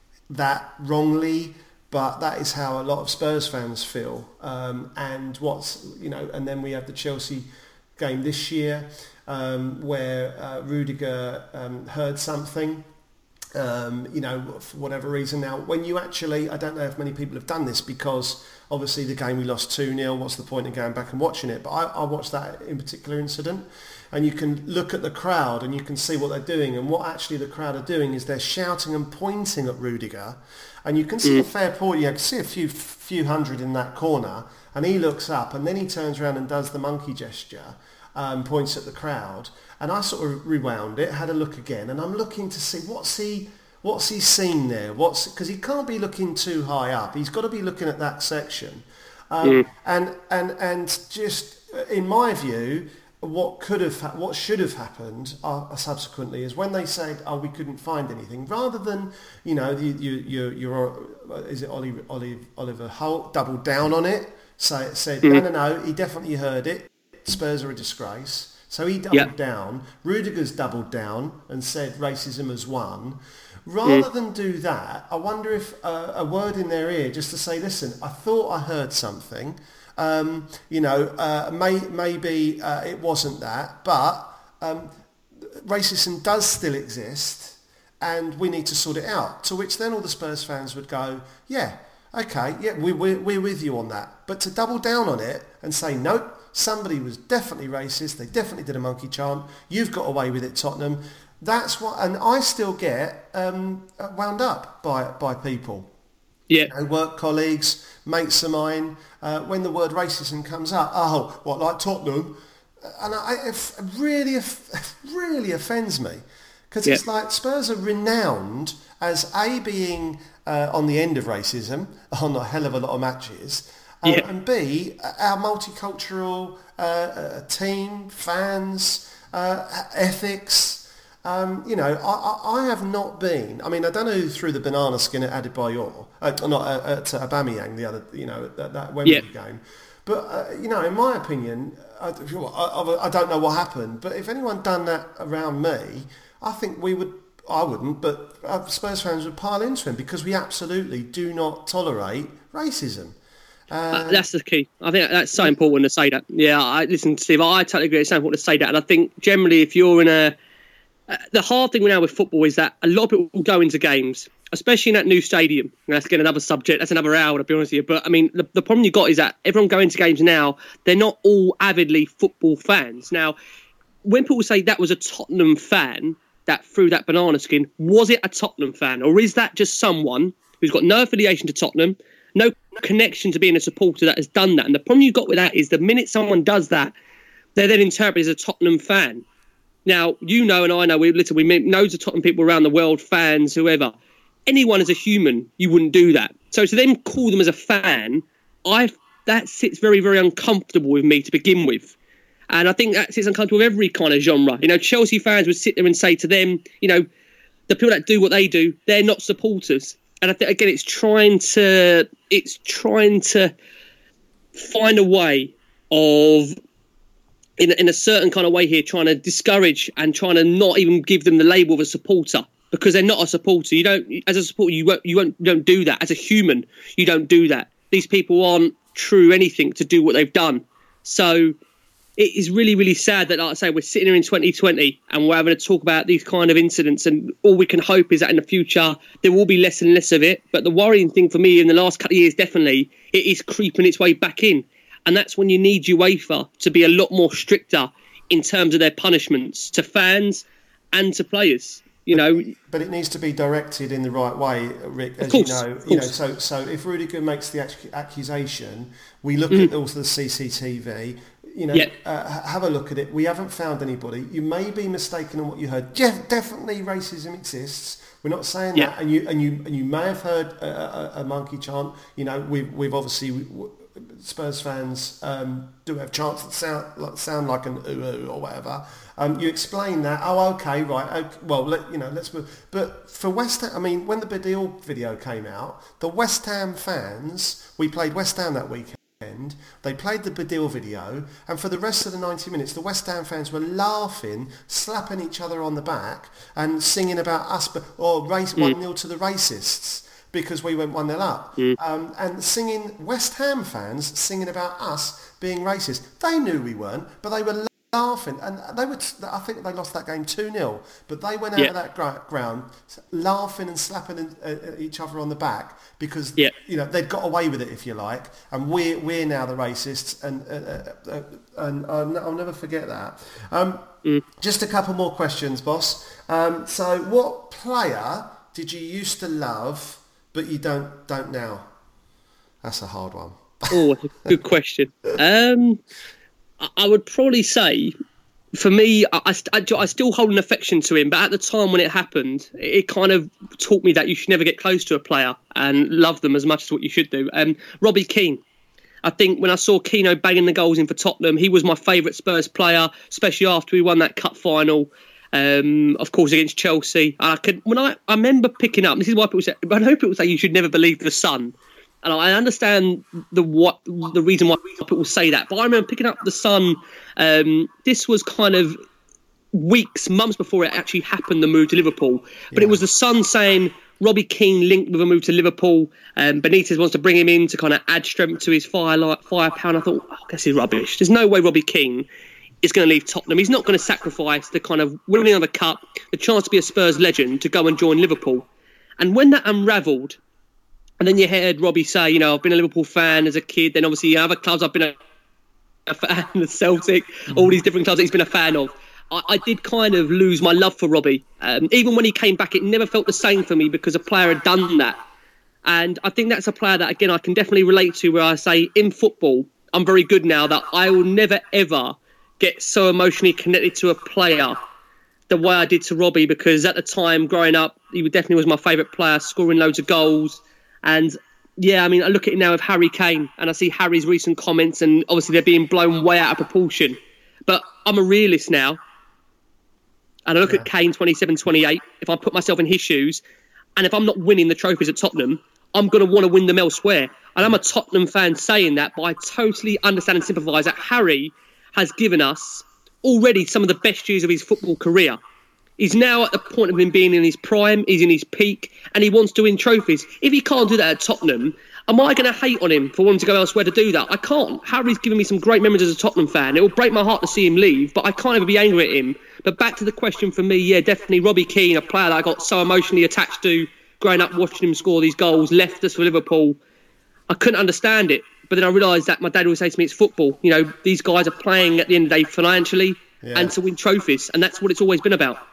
that wrongly, but that is how a lot of Spurs fans feel. Um, and what's, you know, and then we have the Chelsea game this year um, where uh, Rudiger um, heard something Um, you know, for whatever reason. Now, when you actually, I don't know if many people have done this, because obviously the game we lost two nil, what's the point in going back and watching it? But I, I watched that in particular incident, and you can look at the crowd and you can see what they're doing, and what actually the crowd are doing is they're shouting and pointing at Rudiger, and you can see mm. a fair point, you can see a few few hundred in that corner, and he looks up and then he turns around and does the monkey gesture, um, points at the crowd. And I sort of rewound it, had a look again, and I'm looking to see what's he, what's he seen there? What's because he can't be looking too high up. He's got to be looking at that section, um, mm. and and and just in my view, what could have, what should have happened uh, subsequently is when they said, "Oh, we couldn't find anything," rather than you know you you you you're is it Oliver Oliver Oliver Holt doubled down on it, say said mm. no no no, he definitely heard it. Spurs are a disgrace. So he doubled yep. down. Rudiger's doubled down and said racism has won. Rather mm. than do that, I wonder if uh, a word in their ear just to say, listen, I thought I heard something. Um, you know, uh, may, maybe uh, it wasn't that, but um, racism does still exist and we need to sort it out. To which then all the Spurs fans would go, yeah, okay, yeah, we, we're, we're with you on that. But to double down on it and say, nope, somebody was definitely racist, they definitely did a monkey chant, you've got away with it, Tottenham. That's what, and I still get um, wound up by by people. Yeah. You know, work colleagues, mates of mine, uh, when the word racism comes up, oh, what, like Tottenham? And I, it really, really offends me. Because yeah. it's like Spurs are renowned as A, being uh, on the end of racism on a hell of a lot of matches, Um, yeah. and B, our multicultural uh, uh, team, fans, uh, ethics. Um, you know, I, I, I have not been. I mean, I don't know who threw the banana skin at Adebayor, uh, not uh, at Aubameyang the other, you know, that, that Wembley yeah. game. But uh, you know, in my opinion, I, I, I don't know what happened. But if anyone done that around me, I think we would. I wouldn't, but uh, Spurs fans would pile into him because we absolutely do not tolerate racism. Uh, that's the key. I think that's so important to say that. Yeah, I listen, Steve. I totally agree. It's so important to say that, and I think generally, if you're in a, uh, the hard thing now with football is that a lot of people will go into games, especially in that new stadium. And that's again another subject. That's another hour, to be honest with you. But I mean, the, the problem you've got is that everyone going to games now, they're not all avidly football fans. Now, when people say that was a Tottenham fan that threw that banana skin, was it a Tottenham fan, or is that just someone who's got no affiliation to Tottenham? No connection to being a supporter that has done that. And the problem you've got with that is the minute someone does that, they're then interpreted as a Tottenham fan. Now, you know and I know, we listen, we meet loads of Tottenham people around the world, fans, whoever. Anyone as a human, you wouldn't do that. So to then call them as a fan, I that sits very, very uncomfortable with me to begin with. And I think that sits uncomfortable with every kind of genre. You know, Chelsea fans would sit there and say to them, you know, the people that do what they do, they're not supporters. And I think, again, it's trying to it's trying to find a way of, in, in a certain kind of way here, trying to discourage and trying to not even give them the label of a supporter, because they're not a supporter. You don't, as a supporter, you won't, you won't, you don't do that. As a human, you don't do that. These people aren't true anything to do what they've done. So it is really, really sad that, like I say, we're sitting here in twenty twenty and we're having to talk about these kind of incidents, and all we can hope is that in the future there will be less and less of it. But the worrying thing for me in the last couple of years, definitely, it is creeping its way back in. And that's when you need UEFA to be a lot more stricter in terms of their punishments to fans and to players. You know, but, but it needs to be directed in the right way, Rick. As course, you know, you know. So, so if Rudiger makes the accusation, we look mm. at also the C C T V. You know, yep. uh, have a look at it. We haven't found anybody. You may be mistaken on what you heard. Je- definitely, racism exists. We're not saying yep. that. And you and you and you may have heard a, a, a monkey chant. You know, we've we've obviously we, Spurs fans um, do have chants that sound sound like an ooh, ooh or whatever. Um, you explain that. Oh, okay, right. Okay, well, let, you know, let's move. But for West Ham, I mean, when the Badil video came out, the West Ham fans, we played West Ham that weekend. They played the Badil video, and for the rest of the ninety minutes, the West Ham fans were laughing, slapping each other on the back, and singing about us, or race one nil to the racists because we went one nil up, mm. um, and singing West Ham fans singing about us being racist. They knew we weren't, but they were laughing, and they would. I think they lost that game two nil, but they went out Yeah. of that gra- ground laughing and slapping in, uh, each other on the back because Yeah. you know they'd got away with it, if you like, and we're we're now the racists, and uh, uh, and I'll, I'll never forget that. Um, Mm. Just a couple more questions, boss. Um, so, what player did you used to love but you don't don't now? That's a hard one. Oh, that's a good question. Um, I- I would probably say, for me, I, I, I still hold an affection to him, but at the time when it happened, it kind of taught me that you should never get close to a player and love them as much as what you should do. Um, Robbie Keane. I think when I saw Keano banging the goals in for Tottenham, he was my favourite Spurs player, especially after we won that cup final, um, of course, against Chelsea. And I could, when I, I remember picking up, this is why people say, I know people say you should never believe the Sun. And I understand the what the reason why people say that. But I remember picking up the Sun. Um, this was kind of weeks, months before it actually happened, the move to Liverpool. But Yeah. it was the Sun saying Robbie Keane linked with a move to Liverpool. Um, Benitez wants to bring him in to kind of add strength to his fire firepower. And I thought, oh, this is rubbish. There's no way Robbie Keane is going to leave Tottenham. He's not going to sacrifice the kind of winning of the cup, the chance to be a Spurs legend, to go and join Liverpool. And when that unravelled, and then you heard Robbie say, you know, I've been a Liverpool fan as a kid. Then obviously other clubs I've been a, a fan of, Celtic, all these different clubs that he's been a fan of. I, I did kind of lose my love for Robbie. Um, even when he came back, it never felt the same for me because a player had done that. And I think that's a player that, again, I can definitely relate to where I say in football, I'm very good now that I will never, ever get so emotionally connected to a player the way I did to Robbie, because at the time, growing up, he definitely was my favourite player, scoring loads of goals. And yeah, I mean, I look at it now with Harry Kane and I see Harry's recent comments and obviously they're being blown way out of proportion. But I'm a realist now. And I look Yeah. at Kane twenty-seven, twenty-eight. If I put myself in his shoes and if I'm not winning the trophies at Tottenham, I'm going to want to win them elsewhere. And I'm a Tottenham fan saying that, but I totally understand and sympathise that Harry has given us already some of the best years of his football career. He's now at the point of him being in his prime, he's in his peak, and he wants to win trophies. If he can't do that at Tottenham, am I going to hate on him for wanting to go elsewhere to do that? I can't. Harry's given me some great memories as a Tottenham fan. It will break my heart to see him leave, but I can't ever be angry at him. But back to the question for me, yeah, definitely Robbie Keane, a player that I got so emotionally attached to, growing up watching him score these goals, left us for Liverpool. I couldn't understand it. But then I realised that my dad always say to me, it's football. You know, these guys are playing at the end of the day financially Yeah. and to win trophies. And that's what it's always been about.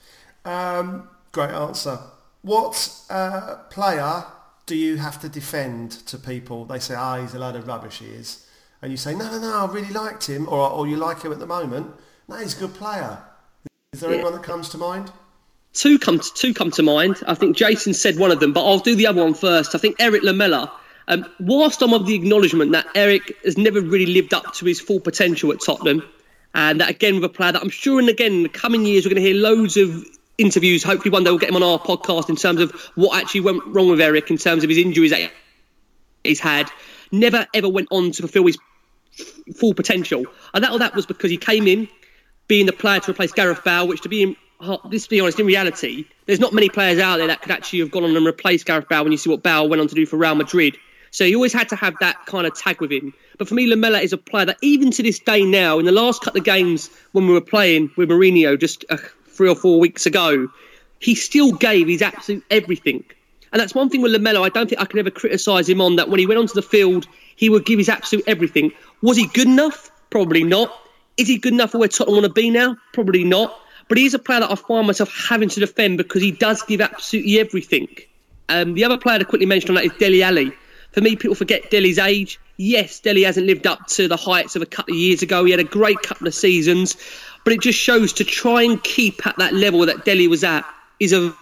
Um, great answer. What uh, player do you have to defend to people? They say, ah, oh, he's a load of rubbish, he is. And you say, no, no, no, I really liked him, or, or you like him at the moment. No, he's a good player. Is there Yeah. anyone that comes to mind? Two come to, two come to mind. I think Jason said one of them, but I'll do the other one first. I think Eric Lamela. Um, whilst I'm of the acknowledgement that Eric has never really lived up to his full potential at Tottenham, and that again with a player that I'm sure, and again in the coming years we're going to hear loads of interviews. Hopefully one day we'll get him on our podcast in terms of what actually went wrong with Eric in terms of his injuries that he's had. Never ever went on to fulfil his f- full potential, and that that was because he came in being the player to replace Gareth Bale, which to be in, let's be honest, in reality, there's not many players out there that could actually have gone on and replaced Gareth Bale when you see what Bale went on to do for Real Madrid. So he always had to have that kind of tag with him. But for me, Lamela is a player that even to this day now, in the last couple of games when we were playing with Mourinho just uh, three or four weeks ago, he still gave his absolute everything. And that's one thing with Lamela, I don't think I can ever criticise him on that. When he went onto the field, he would give his absolute everything. Was he good enough? Probably not. Is he good enough for where Tottenham want to be now? Probably not. But he is a player that I find myself having to defend because he does give absolutely everything. Um, the other player to quickly mention on that is Dele Alli. For me, people forget Dele's age. Yes, Dele hasn't lived up to the heights of a couple of years ago. He had a great couple of seasons. But it just shows to try and keep at that level that Dele was at is a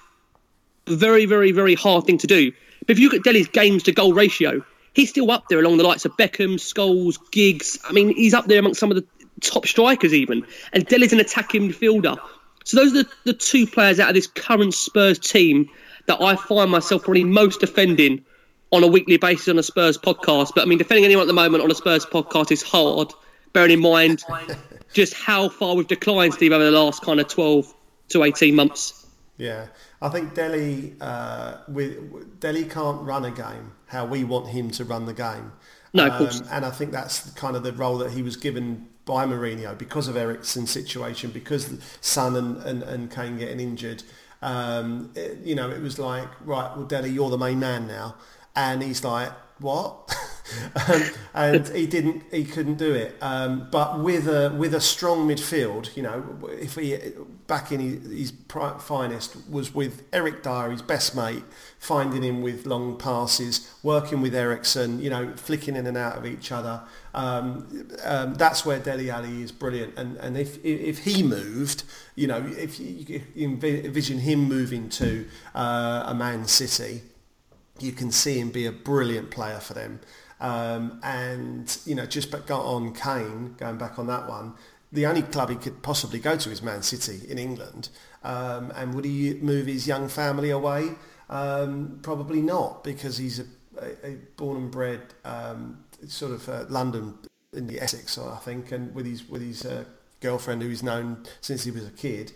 very, very, very hard thing to do. But if you look at Dele's games to goal ratio, he's still up there along the likes of Beckham, Scholes, Giggs. I mean, he's up there amongst some of the top strikers even. And Dele's an attacking midfielder. So those are the, the two players out of this current Spurs team that I find myself probably most defending on a weekly basis on a Spurs podcast. But I mean, defending anyone at the moment on a Spurs podcast is hard, bearing in mind just how far we've declined, Steve, over the last kind of twelve to eighteen months. Yeah, I think Dele, uh, with, Dele can't run a game how we want him to run the game. No, of course. Um, and I think that's kind of the role that he was given by Mourinho because of Eriksen's situation, because Son and, and, and Kane getting injured. Um, it, you know, it was like, right, well, Dele, you're the main man now. And he's like, what? um, and he didn't, he couldn't do it. Um, but with a with a strong midfield, you know, if he back in his, his finest was with Eric Dyer, his best mate, finding him with long passes, working with Eriksen, you know, flicking in and out of each other. Um, um, that's where Dele Alli is brilliant. And and if if he moved, you know, if you envision him moving to uh, a Man City, you can see him be a brilliant player for them. Um, and, you know, just but got on Kane, going back on that one, the only club he could possibly go to is Man City in England. Um, and would he move his young family away? Um, probably not, because he's a, a, a born and bred um, sort of uh, London in the Essex, I think, and with his, with his uh, girlfriend who he's known since he was a kid.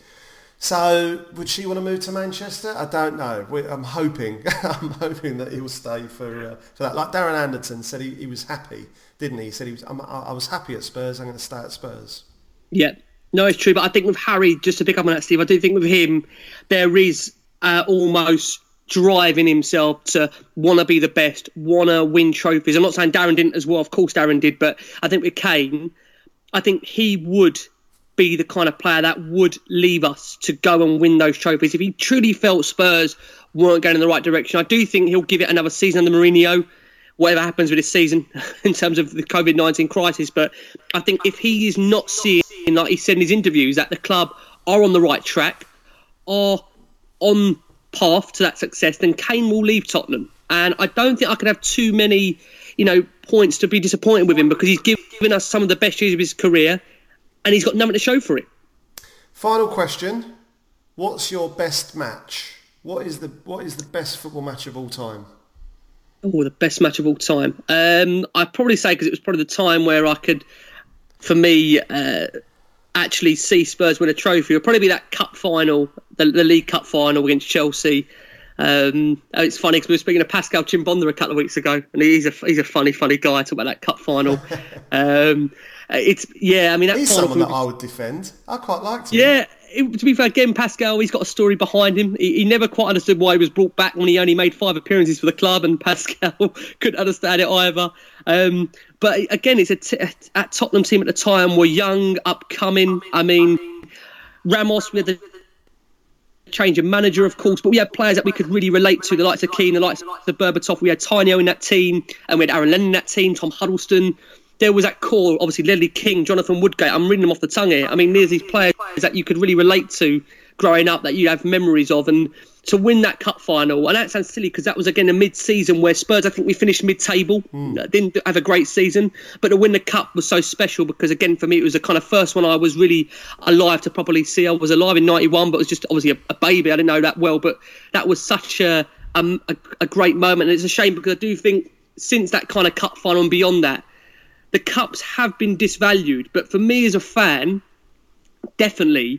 So, would she want to move to Manchester? I don't know. We, I'm hoping, I'm hoping that he'll stay for uh, for that. Like Darren Anderton said, he, he was happy, didn't he? He said he was. I'm, I was happy at Spurs. I'm going to stay at Spurs. Yeah, no, it's true. But I think with Harry, just to pick up on that, Steve, I do think with him there is uh, almost driving himself to want to be the best, want to win trophies. I'm not saying Darren didn't as well. Of course, Darren did, but I think with Kane, I think he would be the kind of player that would leave us to go and win those trophies. If he truly felt Spurs weren't going in the right direction, I do think he'll give it another season under Mourinho, whatever happens with this season in terms of the covid nineteen crisis. But I think if he is not seeing, like he said in his interviews, that the club are on the right track, are on path to that success, then Kane will leave Tottenham. And I don't think I could have too many, you know, points to be disappointed with him, because he's given us some of the best years of his career, and he's got nothing to show for it. Final question: what's your best match? What is the what is the best football match of all time? Oh, the best match of all time. Um, I'd probably say, because it was probably the time where I could, for me, uh, actually see Spurs win a trophy. It would probably be that cup final, the, the League Cup final against Chelsea. Um, it's funny because we were speaking to Pascal Chimbonda a couple of weeks ago, and he's a he's a funny, funny guy. Talk about that cup final. um, it's yeah, I mean that he's final someone that I would defend. I quite liked him. Yeah, it, to be fair, again, Pascal, he's got a story behind him. He, he never quite understood why he was brought back when he only made five appearances for the club, and Pascal couldn't understand it either. Um, but again, it's a t- at Tottenham team at the time were young, upcoming. I mean, Ramos, we had the change of manager, of course, but we had players that we could really relate to, the likes of Keane, the likes of Berbatov. We had Tainio in that team, and we had Aaron Lennon in that team, Tom Huddleston. There was that core, obviously, Ledley King, Jonathan Woodgate. I'm reading them off the tongue here. I mean, there's these players that you could really relate to growing up, that you have memories of, and to win that cup final, and that sounds silly because that was again a mid-season where Spurs, I think we finished mid-table, mm. didn't have a great season, but to win the cup was so special because again for me it was the kind of first one I was really alive to properly see. I was alive in ninety-one, but was just obviously a, a baby. I didn't know that well, but that was such a, um, a a great moment, and it's a shame because I do think since that kind of cup final and beyond that, the cups have been disvalued. But for me as a fan, definitely,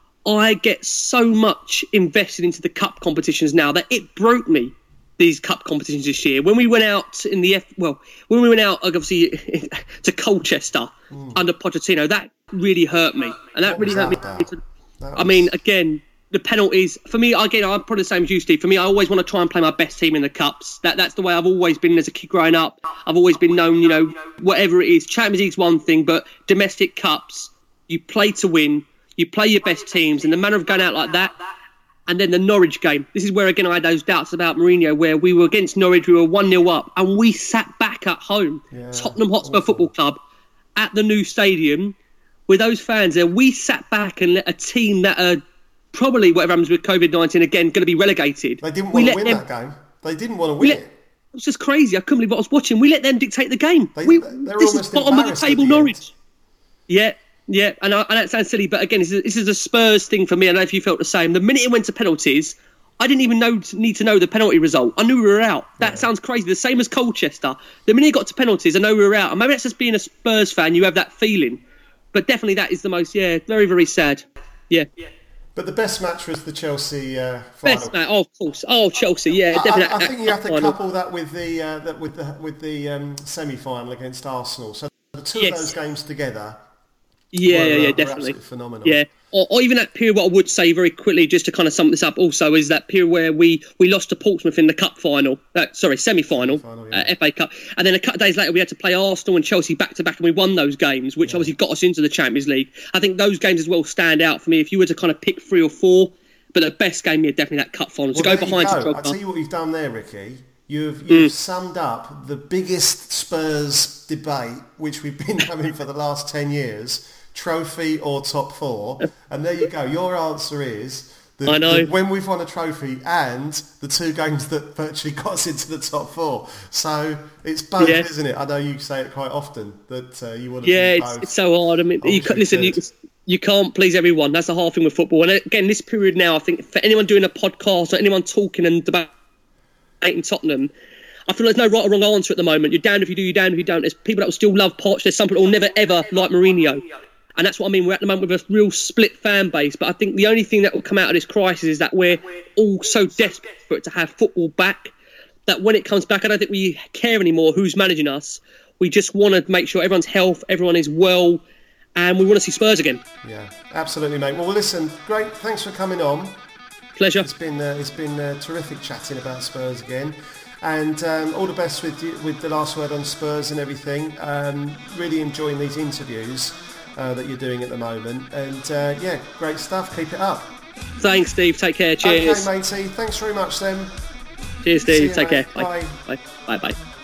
I get so much invested into the cup competitions now that it broke me, these cup competitions this year. When we went out in the F, well, when we went out obviously to Colchester mm. under Pochettino, that really hurt me, and that what really hurt that me. That I was... mean, again, the penalties for me. Again, I'm probably the same as you, Steve. For me, I always want to try and play my best team in the cups. That that's the way I've always been as a kid growing up. I've always been known, you know, whatever it is. Champions League's one thing, but domestic cups, you play to win. You play your best teams, and the manner of going out like that, and then the Norwich game. This is where, again, I had those doubts about Mourinho, where we were against Norwich, we were one nil up, and we sat back at home, yeah, Tottenham Hotspur awful. Football Club, at the new stadium, with those fans there. We sat back and let a team that are probably, whatever happens with covid nineteen, again, going to be relegated. They didn't want to win them, that game. They didn't want to win let, it. It was just crazy. I couldn't believe what I was watching. We let them dictate the game. They, we, they're this almost is bottom of the table, the Norwich. End. Yeah. Yeah, and, I, and that sounds silly, but again, this is, this is a Spurs thing for me. I don't know if you felt the same. The minute it went to penalties, I didn't even know need to know the penalty result. I knew we were out. That yeah. sounds crazy. The same as Colchester. The minute it got to penalties, I know we were out. And maybe that's just being a Spurs fan. You have that feeling. But definitely that is the most, yeah, very, very sad. Yeah. yeah. But the best match was the Chelsea uh, final. Best match, oh, of course. Oh, Chelsea, yeah, I, definitely. I, I that, think that you have to final. couple that with the uh, that with the with the um, semi-final against Arsenal. So the two yes. of those games together Yeah, were, yeah, uh, yeah, were definitely. absolutely phenomenal. Yeah. Or, or even that period, what I would say very quickly, just to kind of sum this up also, is that period where we, we lost to Portsmouth in the cup final, uh, sorry, semi-final, Semi-final, yeah. uh, F A Cup. And then a couple of days later, we had to play Arsenal and Chelsea back-to-back, and we won those games, which Yeah. obviously got us into the Champions League. I think those games as well stand out for me. If you were to kind of pick three or four, but the best game, yeah, definitely that cup final. Well, to go there you behind go. Gibraltar. I'll tell you what you've done there, Ricky. You've, you've Mm. summed up the biggest Spurs debate, which we've been having for the last ten years, trophy or top four. And there you go. Your answer is the, I know. the, when we've won a trophy and the two games that virtually got us into the top four. So it's both, Yeah. isn't it? I know you say it quite often, that uh, you want to Yeah, do it's, both. it's so hard. I mean, you, Obviously ca- listen, you, good. you can't please everyone. That's the hard thing with football. And again, this period now, I think for anyone doing a podcast or anyone talking and debating Tottenham, I feel there's no right or wrong answer at the moment. You're damned if you do, you're damned if you don't. There's people that will still love Poch. There's some people that will never, ever like Mourinho. And that's what I mean. We're at the moment with a real split fan base. But I think the only thing that will come out of this crisis is that we're all so desperate to have football back that when it comes back, I don't think we care anymore who's managing us. We just want to make sure everyone's health, everyone is well, and we want to see Spurs again. Yeah, absolutely, mate. Well, listen, great. Thanks for coming on. Pleasure. It's been uh, it's been uh, terrific chatting about Spurs again, and um, all the best with you, with the last word on Spurs and everything. Um, really enjoying these interviews uh, that you're doing at the moment, and uh, yeah, great stuff. Keep it up. Thanks, Steve. Take care. Cheers. Okay, matey. Thanks very much, then. Cheers, See Steve. you, Take mate. care. Bye. Bye. Bye. Bye. Bye.